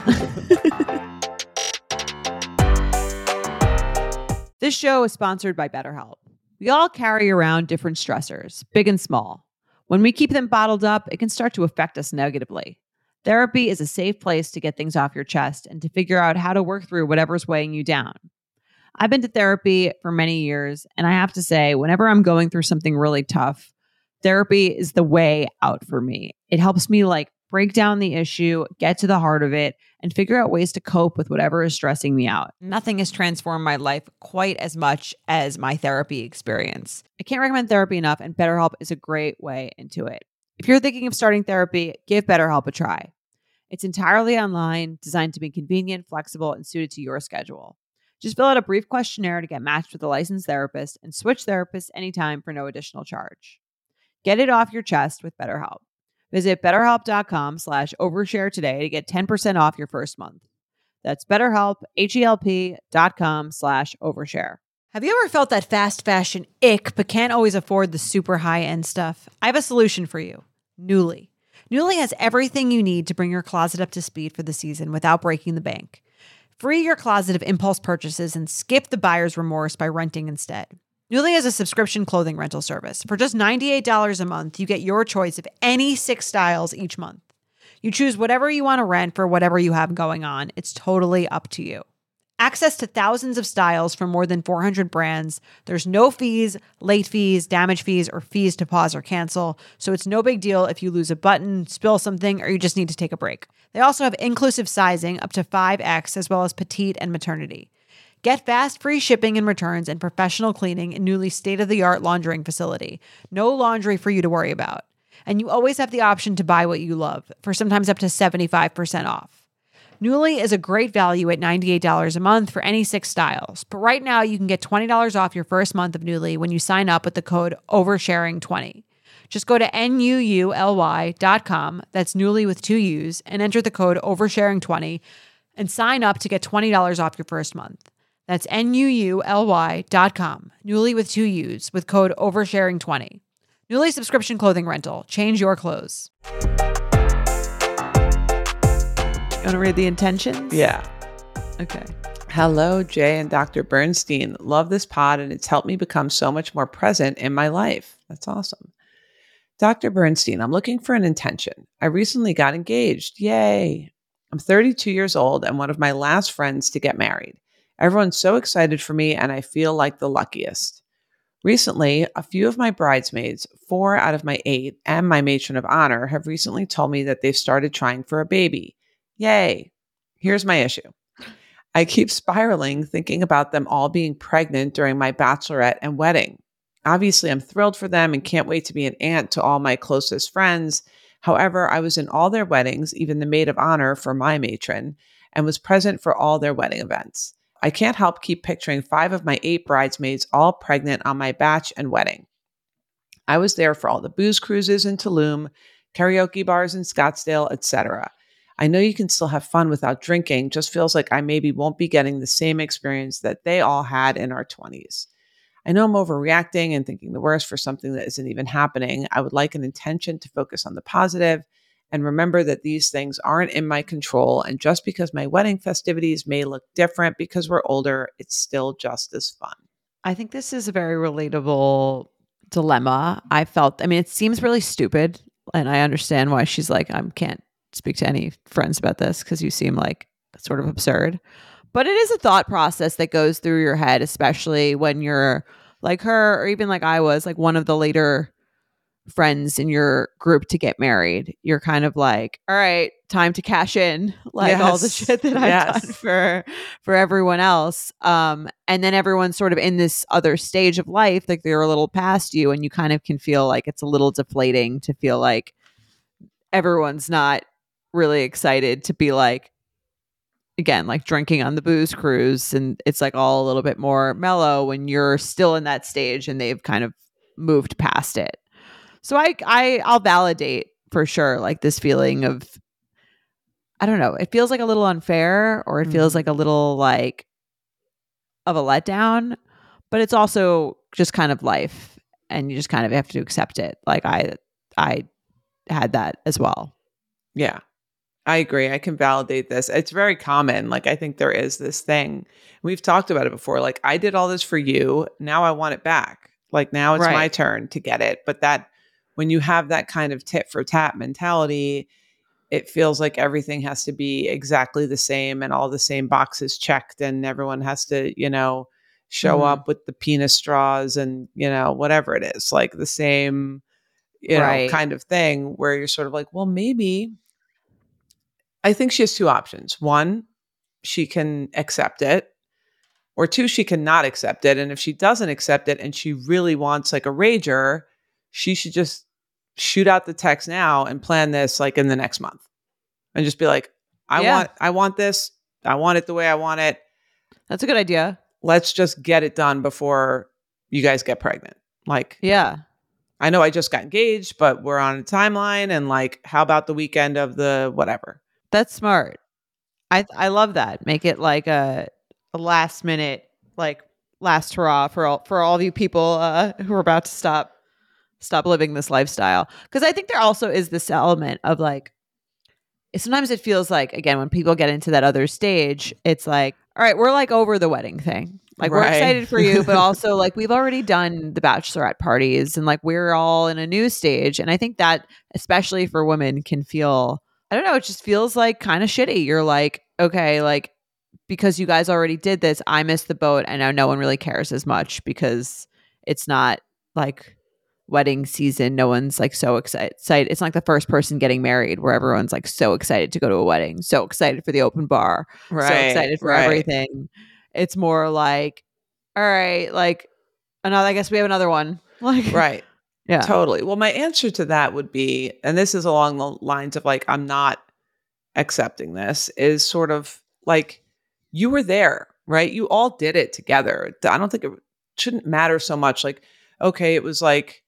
This show is sponsored by BetterHelp. We all carry around different stressors, big and small. When we keep them bottled up, it can start to affect us negatively. Therapy is a safe place to get things off your chest and to figure out how to work through whatever's weighing you down. I've been to therapy for many years, and I have to say, whenever I'm going through something really tough, therapy is the way out for me. It helps me break down the issue, get to the heart of it, and figure out ways to cope with whatever is stressing me out. Nothing has transformed my life quite as much as my therapy experience. I can't recommend therapy enough, and BetterHelp is a great way into it. If you're thinking of starting therapy, give BetterHelp a try. It's entirely online, designed to be convenient, flexible, and suited to your schedule. Just fill out a brief questionnaire to get matched with a licensed therapist and switch therapists anytime for no additional charge. Get it off your chest with BetterHelp. Visit BetterHelp.com/overshare today to get 10% off your first month. That's BetterHelp, HELP.com/overshare. Have you ever felt that fast fashion ick but can't always afford the super high-end stuff? I have a solution for you. Nuuly. Nuuly has everything you need to bring your closet up to speed for the season without breaking the bank. Free your closet of impulse purchases and skip the buyer's remorse by renting instead. Nuuly has a subscription clothing rental service. For just $98 a month, you get your choice of any 6 styles each month. You choose whatever you want to rent for whatever you have going on. It's totally up to you. Access to thousands of styles from more than 400 brands. There's no fees, late fees, damage fees, or fees to pause or cancel. So it's no big deal if you lose a button, spill something, or you just need to take a break. They also have inclusive sizing up to 5X as well as petite and maternity. Get fast, free shipping and returns and professional cleaning in Nuuly's state-of-the-art laundering facility. No laundry for you to worry about. And you always have the option to buy what you love for sometimes up to 75% off. Nuuly is a great value at $98 a month for any 6 styles. But right now, you can get $20 off your first month of Nuuly when you sign up with the code OVERSHARING20. Just go to NUULY.com, that's Nuuly with 2 U's, and enter the code OVERSHARING20 and sign up to get $20 off your first month. That's NUULY.com, Nuuly with 2 U's, with code OVERSHARING20. Nuuly subscription clothing rental. Change your clothes. You want to read the intentions? Yeah. Okay. Hello, Jay and Dr. Bernstein. Love this pod, and it's helped me become so much more present in my life. That's awesome. Dr. Bernstein, I'm looking for an intention. I recently got engaged. Yay. I'm 32 years old and one of my last friends to get married. Everyone's so excited for me, and I feel like the luckiest. Recently, a few of my bridesmaids, 4 out of my 8, and my matron of honor have recently told me that they've started trying for a baby. Yay. Here's my issue. I keep spiraling thinking about them all being pregnant during my bachelorette and wedding. Obviously, I'm thrilled for them and can't wait to be an aunt to all my closest friends. However, I was in all their weddings, even the maid of honor for my matron, and was present for all their wedding events. I can't help keep picturing 5 of my 8 bridesmaids all pregnant on my batch and wedding. I was there for all the booze cruises in Tulum, karaoke bars in Scottsdale, etc. I know you can still have fun without drinking, just feels like I maybe won't be getting the same experience that they all had in our 20s. I know I'm overreacting and thinking the worst for something that isn't even happening. I would like an intention to focus on the positive and remember that these things aren't in my control. And just because my wedding festivities may look different because we're older, it's still just as fun. I think this is a very relatable dilemma. I mean, it seems really stupid, and I understand why she's like, I can't speak to any friends about this because you seem like sort of absurd. But it is a thought process that goes through your head, especially when you're like her, or even like I was, like one of the later friends in your group to get married. You're kind of like, all right, time to cash in, like all the Yes. shit that I've done for everyone else. And then everyone's sort of in this other stage of life, like they're a little past you, and you kind of can feel like it's a little deflating to feel like everyone's not really excited to be like, again, like drinking on the booze cruise, and it's like all a little bit more mellow when you're still in that stage and they've kind of moved past it. So I'll validate for sure, like this feeling of, I don't know, it feels like a little unfair, or it feels like a little like of a letdown, but it's also just kind of life, and you just kind of have to accept it. Like I had that as well. Yeah. I agree. I can validate this. It's very common. Like, I think there is this thing. We've talked about it before. Like, I did all this for you. Now I want it back. Like, now it's my Right. turn to get it. But that, when you have that kind of tit for tat mentality, it feels like everything has to be exactly the same and all the same boxes checked. And everyone has to, show up with the penis straws and, whatever it is, like the same, Right. kind of thing where you're sort of like, well, maybe I think she has two options. One, she can accept it, or two, she cannot accept it. And if she doesn't accept it and she really wants like a rager, she should just shoot out the text now and plan this like in the next month and just be like, Yeah. I want this. I want it the way I want it. That's a good idea. Let's just get it done before you guys get pregnant. Like, Yeah. I know I just got engaged, but we're on a timeline. And like, how about the weekend of the whatever? That's smart. I love that. Make it like a last minute, like last hurrah for all of you people who are about to stop living this lifestyle. Because I think there also is this element of like, sometimes it feels like, again, when people get into that other stage, it's like, all right, we're like over the wedding thing. Like, we're Right. excited for you, but also like we've already done the bachelorette parties, and like we're all in a new stage. And I think that, especially for women, can feel, I don't know, it just feels like kind of shitty. You're like, okay, like because you guys already did this, I missed the boat, and now no one really cares as much because it's not like wedding season. No one's like so excited. It's not like the first person getting married where everyone's like so excited to go to a wedding, so excited for the open bar, so Right. excited for Right. everything. It's more like, all right, like another, I guess we have another one. Like, Right. yeah. Totally. Well, my answer to that would be, and this is along the lines of like, I'm not accepting this, is sort of like, you were there, right? You all did it together. I don't think it shouldn't matter so much. Like, okay, it was like,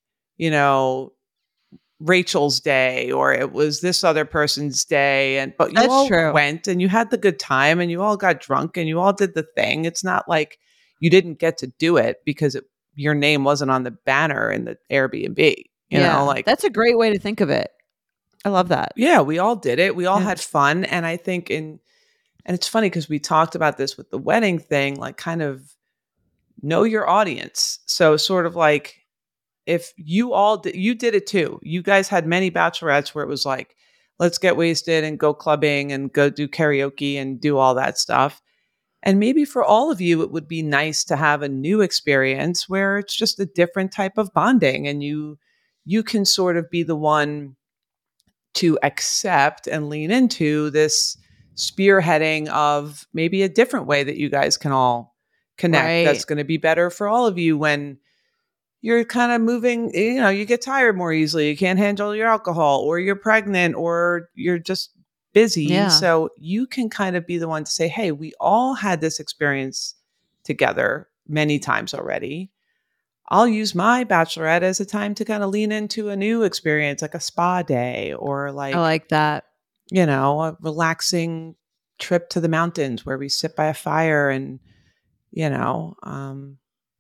Rachel's day, or it was this other person's day. But you That's all true. went and you had the good time and you all got drunk and you all did the thing. It's not like you didn't get to do it because your name wasn't on the banner in the Airbnb, like, that's a great way to think of it. I love that. yeah, we all did it. We all Yeah. had fun. And I think and it's funny because we talked about this with the wedding thing, like kind of know your audience. So sort of like, if you did it too. You guys had many bachelorettes where it was like, let's get wasted and go clubbing and go do karaoke and do all that stuff. And maybe for all of you, it would be nice to have a new experience where it's just a different type of bonding, and you can sort of be the one to accept and lean into this spearheading of maybe a different way that you guys can all connect. Right. That's going to be better for all of you when you're kind of moving, you get tired more easily. You can't handle your alcohol, or you're pregnant, or you're just busy. Yeah. So you can kind of be the one to say, hey, we all had this experience together many times already. I'll use my bachelorette as a time to kind of lean into a new experience, like a spa day, or I like, like that. a relaxing trip to the mountains where we sit by a fire and,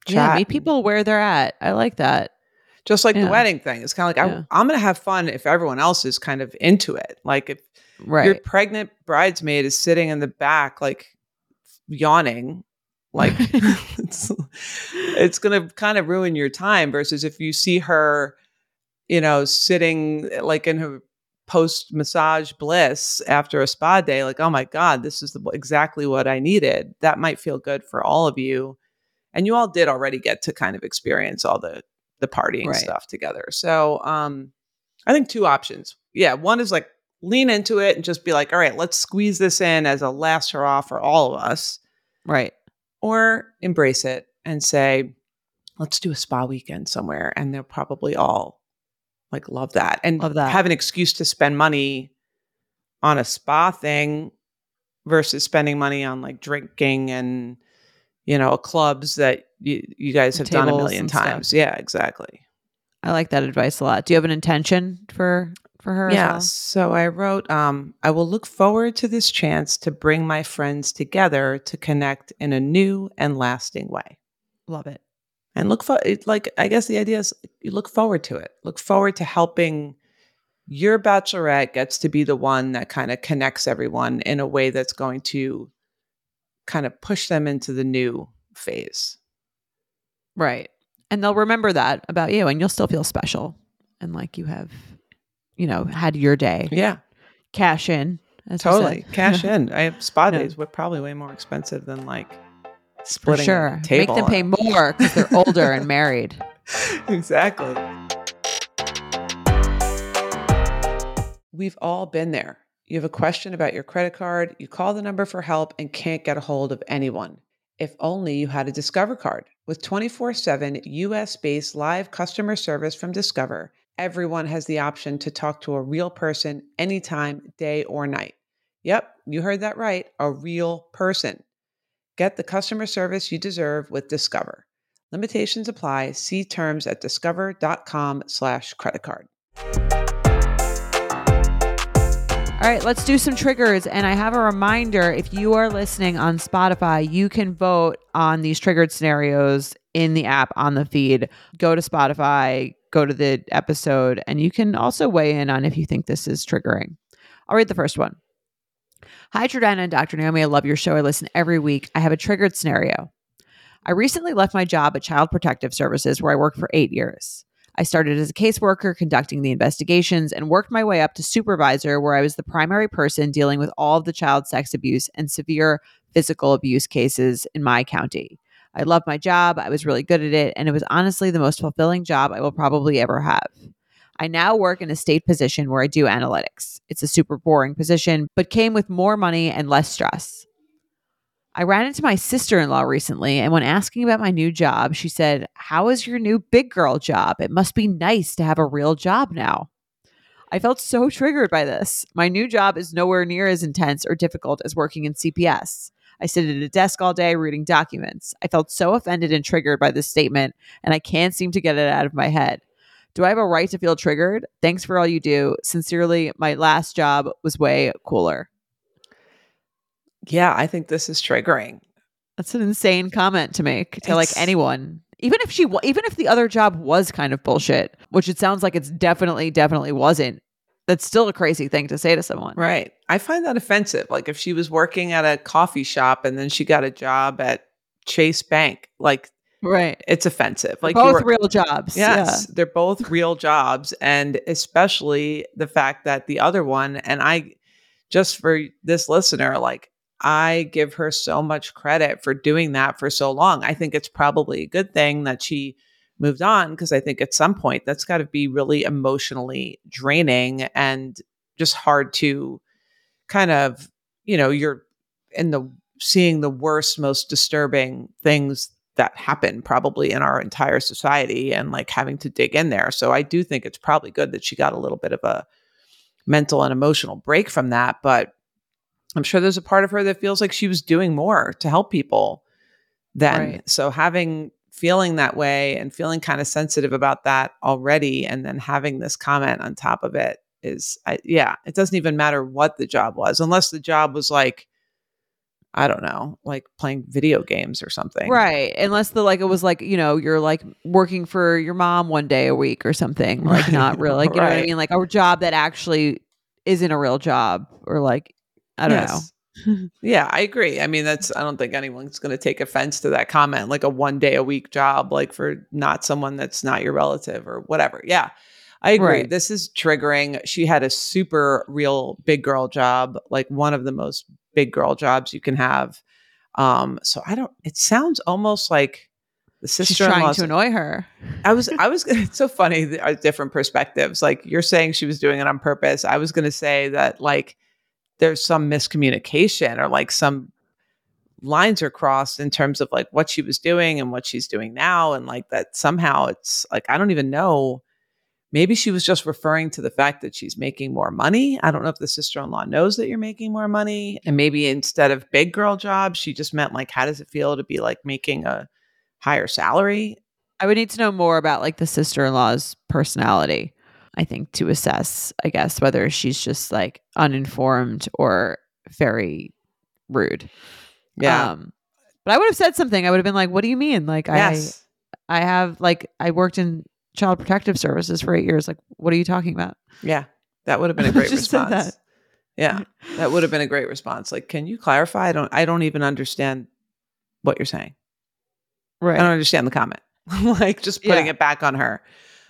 Yeah, chat. meet people where they're at. I like that. Just like the Yeah. wedding thing. It's kind of like, Yeah. I'm going to have fun if everyone else is kind of into it. Like if your Right. pregnant bridesmaid is sitting in the back, like yawning, like it's going to kind of ruin your time versus if you see her, sitting like in her post massage bliss after a spa day, like, oh my God, this is exactly what I needed. That might feel good for all of you. And you all did already get to kind of experience all the partying stuff together. So I think two options. Yeah. One is like lean into it and just be like, all right, let's squeeze this in as a last hurrah for all of us. Right. Or embrace it and say, let's do a spa weekend somewhere. And they'll probably all like love that. And Love that. have an excuse to spend money on a spa thing versus spending money on like drinking and, clubs that you guys have done a million times. Stuff. Yeah, exactly. I like that advice a lot. Do you have an intention for her as well? So I wrote, I will look forward to this chance to bring my friends together to connect in a new and lasting way. Love it. And I guess the idea is you look forward to it. Look forward to helping your bachelorette gets to be the one that kind of connects everyone in a way that's going to kind of push them into the new phase. Right. And they'll remember that about you and you'll still feel special and like you have, had your day. Yeah. Cash in. Totally. Cash in. I have spa days were probably way more expensive than like splitting a table. Make them pay more because they're older and married. Exactly. We've all been there. You have a question about your credit card, you call the number for help and can't get a hold of anyone. If only you had a Discover card. With 24/7 US-based live customer service from Discover, everyone has the option to talk to a real person anytime, day or night. Yep, you heard that right, a real person. Get the customer service you deserve with Discover. Limitations apply. See terms at discover.com/creditcard. All right, let's do some triggers. And I have a reminder, if you are listening on Spotify, you can vote on these triggered scenarios in the app on the feed. Go to Spotify, go to the episode, and you can also weigh in on if you think this is triggering. I'll read the first one. Hi, Jordana and Dr. Naomi. I love your show. I listen every week. I have a triggered scenario. I recently left my job at Child Protective Services where I worked for 8 years. I started as a caseworker conducting the investigations and worked my way up to supervisor where I was the primary person dealing with all of the child sex abuse and severe physical abuse cases in my county. I loved my job. I was really good at it, and it was honestly the most fulfilling job I will probably ever have. I now work in a state position where I do analytics. It's a super boring position, but came with more money and less stress. I ran into my sister-in-law recently, and when asking about my new job, she said, "How is your new big girl job? It must be nice to have a real job now." I felt so triggered by this. My new job is nowhere near as intense or difficult as working in CPS. I sit at a desk all day reading documents. I felt so offended and triggered by this statement, and I can't seem to get it out of my head. Do I have a right to feel triggered? Thanks for all you do. Sincerely, my last job was way cooler. Yeah, I think this is triggering. That's an insane comment to make to like anyone. Even if the other job was kind of bullshit, which it sounds like it's definitely wasn't. That's still a crazy thing to say to someone. Right. I find that offensive. Like if she was working at a coffee shop and then she got a job at Chase Bank, like right. It's offensive. Like both real jobs. Yes, yeah. They're both real jobs. And especially the fact that the other one, and I, just for this listener, like I give her so much credit for doing that for so long. I think it's probably a good thing that she moved on because I think at some point that's got to be really emotionally draining and just hard to kind of, you're in the seeing the worst, most disturbing things that happen probably in our entire society and like having to dig in there. So I do think it's probably good that she got a little bit of a mental and emotional break from that. But I'm sure there's a part of her that feels like she was doing more to help people then. Right. So feeling that way and feeling kind of sensitive about that already, and then having this comment on top of it it doesn't even matter what the job was, unless the job was like I don't know, like playing video games or something. Right. Unless it was like, you're like working for your mom one day a week or something, like Right. not real, like, you know what I Right. mean? Like a job that actually isn't a real job, or like, I don't know. Yes. Yeah, I agree. I mean, I don't think anyone's going to take offense to that comment, like a 1 day a week job, like for not someone that's not your relative or whatever. Yeah, I agree. Right. This is triggering. She had a super real big girl job, like one of the most big girl jobs you can have. So it sounds almost like the She's trying sister-in-law's to annoy her. it's so funny, different perspectives. Like you're saying she was doing it on purpose. I was going to say that like there's some miscommunication or like some lines are crossed in terms of like what she was doing and what she's doing now. And like that somehow it's like, I don't even know. Maybe she was just referring to the fact that she's making more money. I don't know if the sister-in-law knows that you're making more money. And maybe instead of big girl jobs, she just meant like, how does it feel to be like making a higher salary? I would need to know more about like the sister-in-law's personality, I think, to assess, I guess, whether she's just like uninformed or very rude. Yeah. But I would have said something. I would have been like, "What do you mean? Like Yes. I have like I worked in child protective services for 8 years. Like, what are you talking about?" Yeah. That would have been a great Just said response. that. Yeah. That would have been a great response. Like, can you clarify? I don't even understand what you're saying. I don't Right. understand the comment. Like just putting Yeah. it back on her.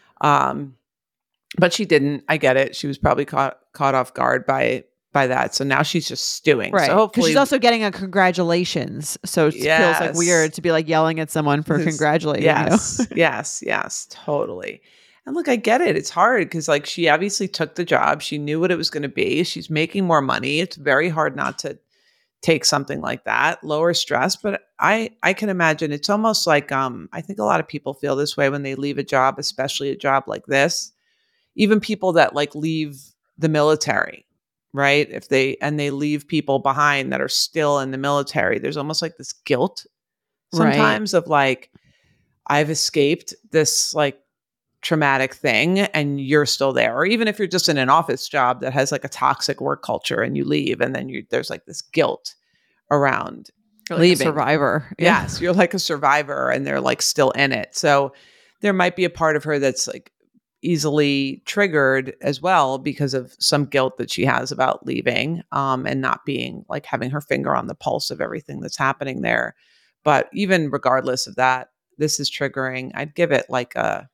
But she didn't. I get it. She was probably caught off guard by that. So now she's just stewing. Right. So Because hopefully she's also getting a congratulations. So it feels like weird to be like yelling at someone for congratulating yes, you. yes, totally. And look, I get it. It's hard because like she obviously took the job. She knew what it was going to be. She's making more money. It's very hard not to take something like that, lower stress. But I can imagine it's almost like I think a lot of people feel this way when they leave a job, especially a job like this. Even people that like leave the military, right? If they leave people behind that are still in the military, there's almost like this guilt Right. sometimes of like, I've escaped this like traumatic thing and you're still there. Or even if you're just in an office job that has like a toxic work culture and you leave and then there's like this guilt around You're like a leaving. survivor. Yes, you're like a survivor and they're like still in it. So there might be a part of her that's like easily triggered as well because of some guilt that she has about leaving and not being like having her finger on the pulse of everything that's happening there. But even regardless of that, this is triggering. I'd give it like a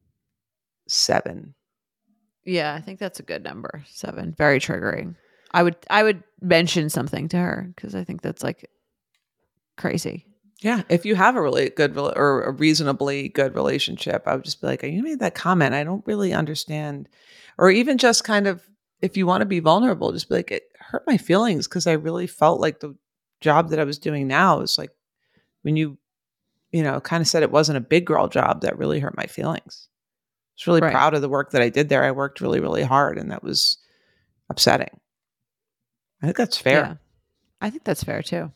7. Yeah, I think that's a good number. 7. Very triggering. I would mention something to her because I think that's like crazy. Yeah, if you have a really good or a reasonably good relationship, I would just be like, "You made that comment. I don't really understand." Or even just kind of, if you want to be vulnerable, just be like, "It hurt my feelings because I really felt like the job that I was doing now is like when you kind of said it wasn't a big girl job that really hurt my feelings. I was really Right. proud of the work that I did there. I worked really, really hard, and that was upsetting." I think that's fair. Yeah. I think that's fair too.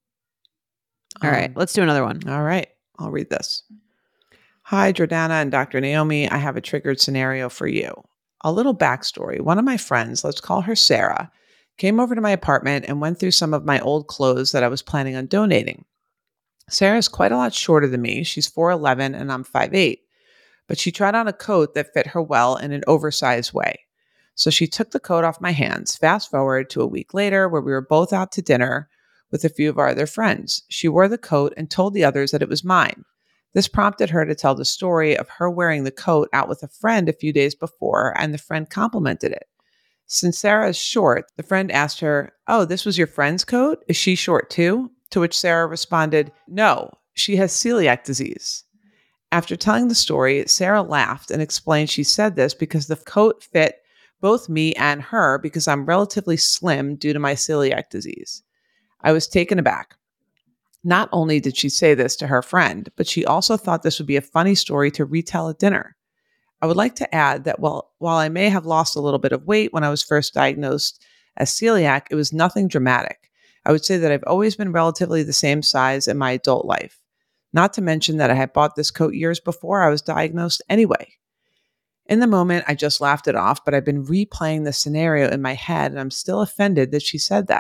All right, let's do another one. All right, I'll read this. Hi, Jordana and Dr. Naomi. I have a triggered scenario for you. A little backstory. One of my friends, let's call her Sarah, came over to my apartment and went through some of my old clothes that I was planning on donating. Sarah's quite a lot shorter than me. She's 4'11" and I'm 5'8". But she tried on a coat that fit her well in an oversized way. So she took the coat off my hands. Fast forward to a week later where we were both out to dinner with a few of our other friends. She wore the coat and told the others that it was mine. This prompted her to tell the story of her wearing the coat out with a friend a few days before, and the friend complimented it. Since Sarah is short, the friend asked her, "Oh, this was your friend's coat? Is she short too?" To which Sarah responded, "No, she has celiac disease." After telling the story, Sarah laughed and explained she said this because the coat fit both me and her because I'm relatively slim due to my celiac disease. I was taken aback. Not only did she say this to her friend, but she also thought this would be a funny story to retell at dinner. I would like to add that while I may have lost a little bit of weight when I was first diagnosed as celiac, it was nothing dramatic. I would say that I've always been relatively the same size in my adult life. Not to mention that I had bought this coat years before I was diagnosed anyway. In the moment, I just laughed it off, but I've been replaying the scenario in my head and I'm still offended that she said that.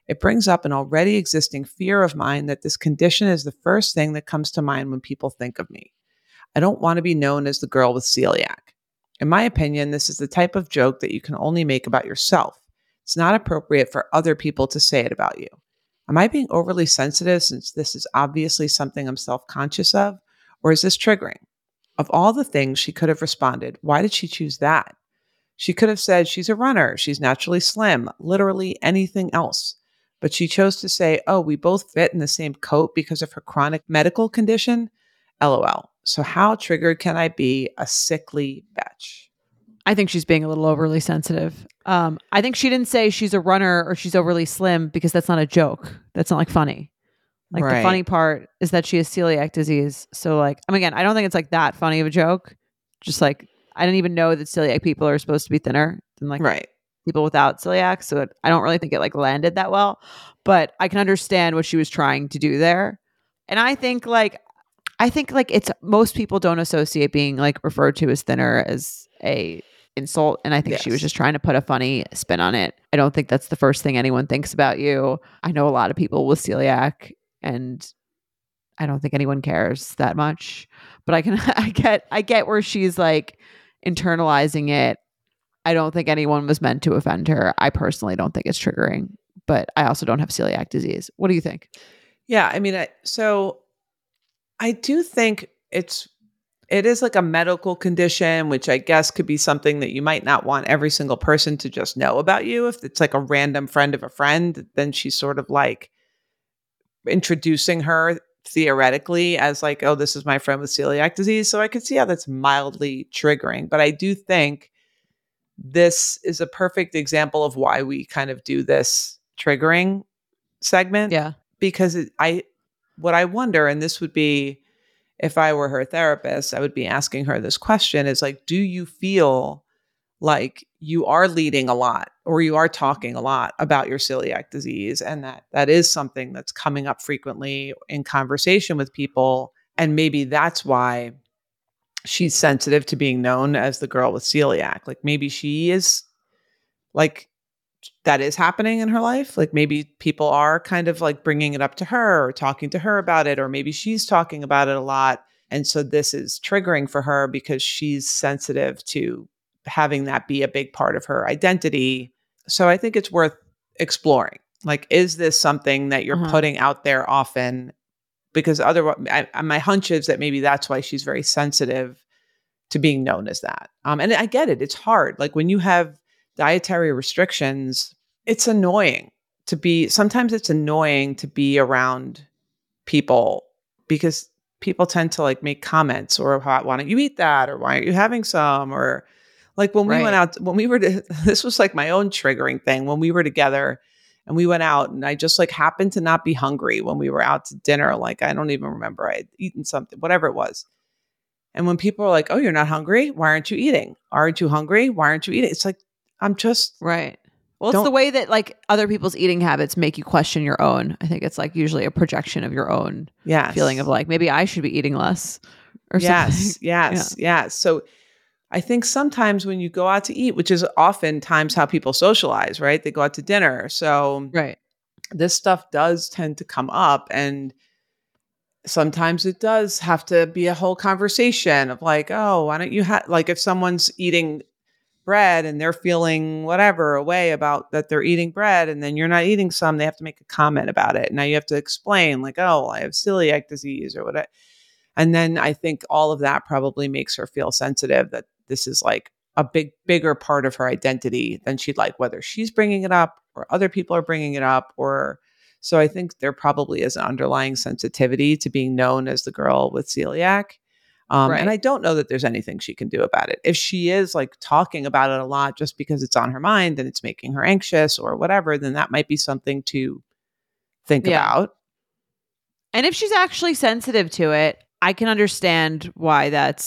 It brings up an already existing fear of mine that this condition is the first thing that comes to mind when people think of me. I don't want to be known as the girl with celiac. In my opinion, this is the type of joke that you can only make about yourself. It's not appropriate for other people to say it about you. Am I being overly sensitive since this is obviously something I'm self-conscious of? Or is this triggering? Of all the things she could have responded, why did she choose that? She could have said she's a runner, she's naturally slim, literally anything else. But she chose to say, oh, we both fit in the same coat because of her chronic medical condition? LOL. So how triggered can I be? A sickly bitch. I think she's being a little overly sensitive. I think she didn't say she's a runner or she's overly slim because that's not a joke. That's not like funny. Like the funny part is that she has celiac disease. So like, again, I don't think it's like that funny of a joke. Just like, I didn't even know that celiac people are supposed to be thinner than like people without celiac. So I don't really think it like landed that well, but I can understand what she was trying to do there. And I think like it's most people don't associate being like referred to as thinner as a insult. And I think she was just trying to put a funny spin on it. I don't think that's the first thing anyone thinks about you. I know a lot of people with celiac and I don't think anyone cares that much, but I get where she's like internalizing it. I don't think anyone was meant to offend her. I personally don't think it's triggering, but I also don't have celiac disease. What do you think? Yeah, I mean, I do think it is like a medical condition, which I guess could be something that you might not want every single person to just know about you. If it's like a random friend of a friend, then she's sort of like introducing her theoretically as like, oh, this is my friend with celiac disease. So I could see how that's mildly triggering. But I do think this is a perfect example of why we kind of do this triggering segment. Yeah. Because what I wonder, and this would be if I were her therapist, I would be asking her this question is like, do you feel like you are leading a lot or you are talking a lot about your celiac disease and that is something that's coming up frequently in conversation with people? And maybe that's why she's sensitive to being known as the girl with celiac. Like maybe she is like, that is happening in her life. Like maybe people are kind of like bringing it up to her or talking to her about it, or maybe she's talking about it a lot. And so this is triggering for her because she's sensitive to having that be a big part of her identity. So I think it's worth exploring. Like, is this something that you're putting out there often? Because otherwise, my hunch is that maybe that's why she's very sensitive to being known as that. And I get it. It's hard. Like when you have dietary restrictions, it's annoying sometimes it's annoying to be around people because people tend to like make comments or why don't you eat that? Or why aren't you having some? Or like when we went out, this was like my own triggering thing when we were together and we went out and I just like happened to not be hungry when we were out to dinner. Like, I don't even remember, I had eaten something, whatever it was. And when people are like, oh, you're not hungry? Why aren't you eating? Aren't you hungry? Why aren't you eating? It's like, I'm just right. Well, it's the way that like other people's eating habits make you question your own. I think it's like usually a projection of your own feeling of like, maybe I should be eating less or something. Yes. So I think sometimes when you go out to eat, which is oftentimes how people socialize, right? They go out to dinner. So this stuff does tend to come up, and sometimes it does have to be a whole conversation of like, oh, why don't you have, like if someone's eating bread and they're feeling whatever a way about that they're eating bread and then you're not eating some, they have to make a comment about it. Now you have to explain like, oh, I have celiac disease or whatever. And then I think all of that probably makes her feel sensitive that this is like a bigger part of her identity than she'd like, whether she's bringing it up or other people are bringing it up. Or so I think there probably is an underlying sensitivity to being known as the girl with celiac. And I don't know that there's anything she can do about it. If she is like talking about it a lot just because it's on her mind and it's making her anxious or whatever, then that might be something to think about. And if she's actually sensitive to it, I can understand why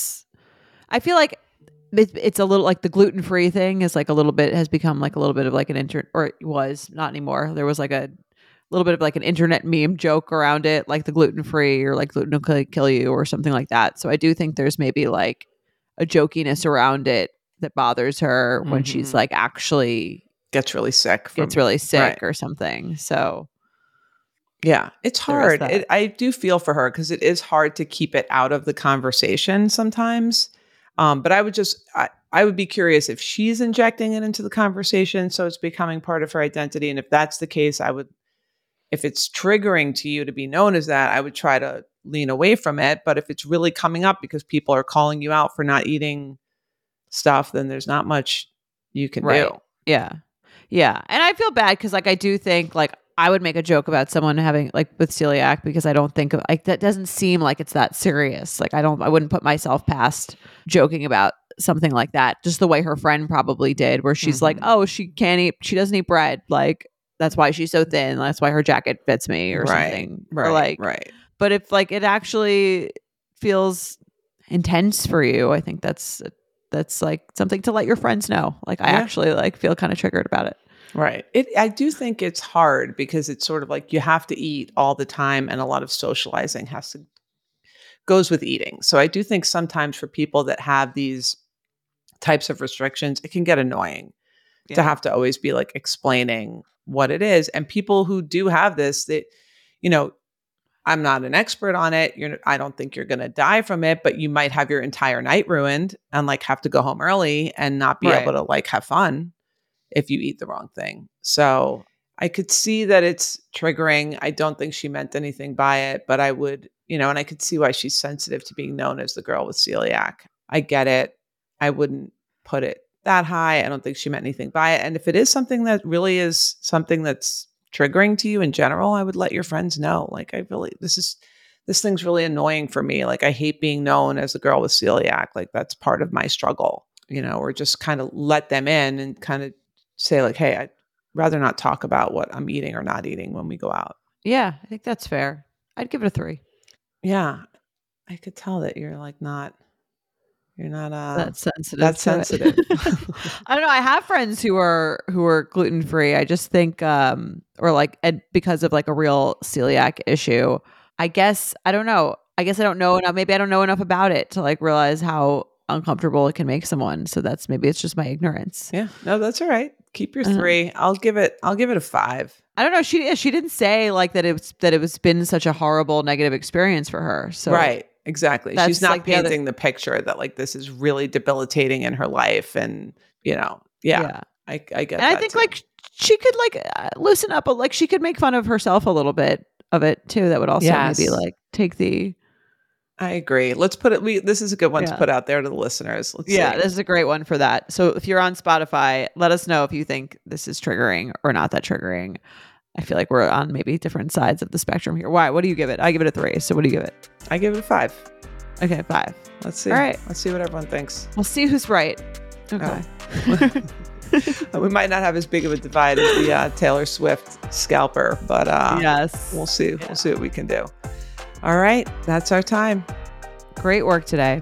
I feel like it's a little like the gluten-free thing is like has become like a little bit of like or it was not anymore. There was like a little bit of like an internet meme joke around it, like the gluten-free or like gluten will kill you or something like that. So I do think there's maybe like a jokiness around it that bothers her when she's like actually gets really sick. Right. Or something. So yeah, it's hard. I do feel for her because it is hard to keep it out of the conversation sometimes. But I would be curious if she's injecting it into the conversation, so it's becoming part of her identity. And if that's the case, if it's triggering to you to be known as that, I would try to lean away from it. But if it's really coming up because people are calling you out for not eating stuff, then there's not much you can do. Yeah. Yeah. And I feel bad because like I do think like I would make a joke about someone having like with celiac because I don't think of like that doesn't seem like it's that serious. Like I wouldn't put myself past joking about something like that. Just the way her friend probably did, where she's like, oh, she doesn't eat bread. Like that's why she's so thin. That's why her jacket fits me or something. Right. Or like, right. But if like it actually feels intense for you, I think that's like something to let your friends know. Like I actually like feel kind of triggered about it. Right. I do think it's hard because it's sort of like you have to eat all the time and a lot of socializing goes with eating. So I do think sometimes for people that have these types of restrictions, it can get annoying to have to always be like explaining what it is. And people who do have this, that, I'm not an expert on it. I don't think you're going to die from it, but you might have your entire night ruined and like have to go home early and not be able to like have fun if you eat the wrong thing. So I could see that it's triggering. I don't think she meant anything by it, but I would, and I could see why she's sensitive to being known as the girl with celiac. I get it. I wouldn't put it that high. I don't think she meant anything by it. And if it is something that really is something that's triggering to you in general, I would let your friends know. Like, this thing's really annoying for me. Like, I hate being known as the girl with celiac. Like, that's part of my struggle, or just kind of let them in and kind of say like, hey, I'd rather not talk about what I'm eating or not eating when we go out. Yeah, I think that's fair. I'd give it a 3. Yeah. I could tell that you're not that sensitive. I don't know. I have friends who are gluten-free. I just think because of like a real celiac issue. I guess I don't know. I don't know enough. Maybe I don't know enough about it to like realize how uncomfortable it can make someone. So maybe it's just my ignorance. Yeah. No, that's all right. Keep your 3. I'll give it a 5. I don't know. She didn't say like that it was been such a horrible negative experience for her. So right. Exactly. She's not like painting the picture that like this is really debilitating in her life. And, I get and that. I think too. Like she could like loosen up, like she could make fun of herself a little bit of it too. That would also maybe like take the. I agree. Let's put it. This is a good one to put out there to the listeners. Let's see. This is a great one for that. So if you're on Spotify, let us know if you think this is triggering or not that triggering. I feel like we're on maybe different sides of the spectrum here. Why? What do you give it? I give it a 3. So what do you give it? I give it a 5. Okay, 5. Let's see. All right. Let's see what everyone thinks. We'll see who's right. Okay. Oh. We might not have as big of a divide as the Taylor Swift scalper, but yes, we'll see. Yeah. We'll see what we can do. All right. That's our time. Great work today.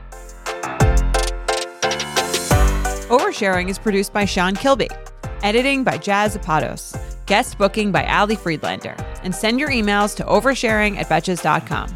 Oversharing is produced by Sean Kilby. Editing by Jazz Zapatos. Guest booking by Ali Friedlander. And send your emails to oversharing@betches.com.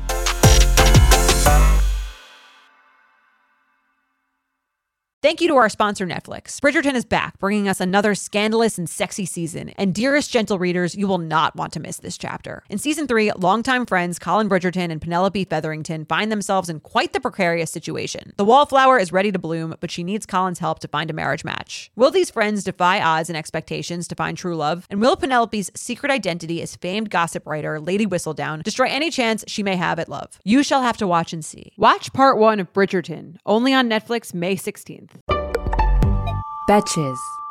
Thank you to our sponsor, Netflix. Bridgerton is back, bringing us another scandalous and sexy season. And dearest gentle readers, you will not want to miss this chapter. In season 3, longtime friends Colin Bridgerton and Penelope Featherington find themselves in quite the precarious situation. The wallflower is ready to bloom, but she needs Colin's help to find a marriage match. Will these friends defy odds and expectations to find true love? And will Penelope's secret identity as famed gossip writer Lady Whistledown destroy any chance she may have at love? You shall have to watch and see. Watch part 1 of Bridgerton, only on Netflix May 16th. Betches.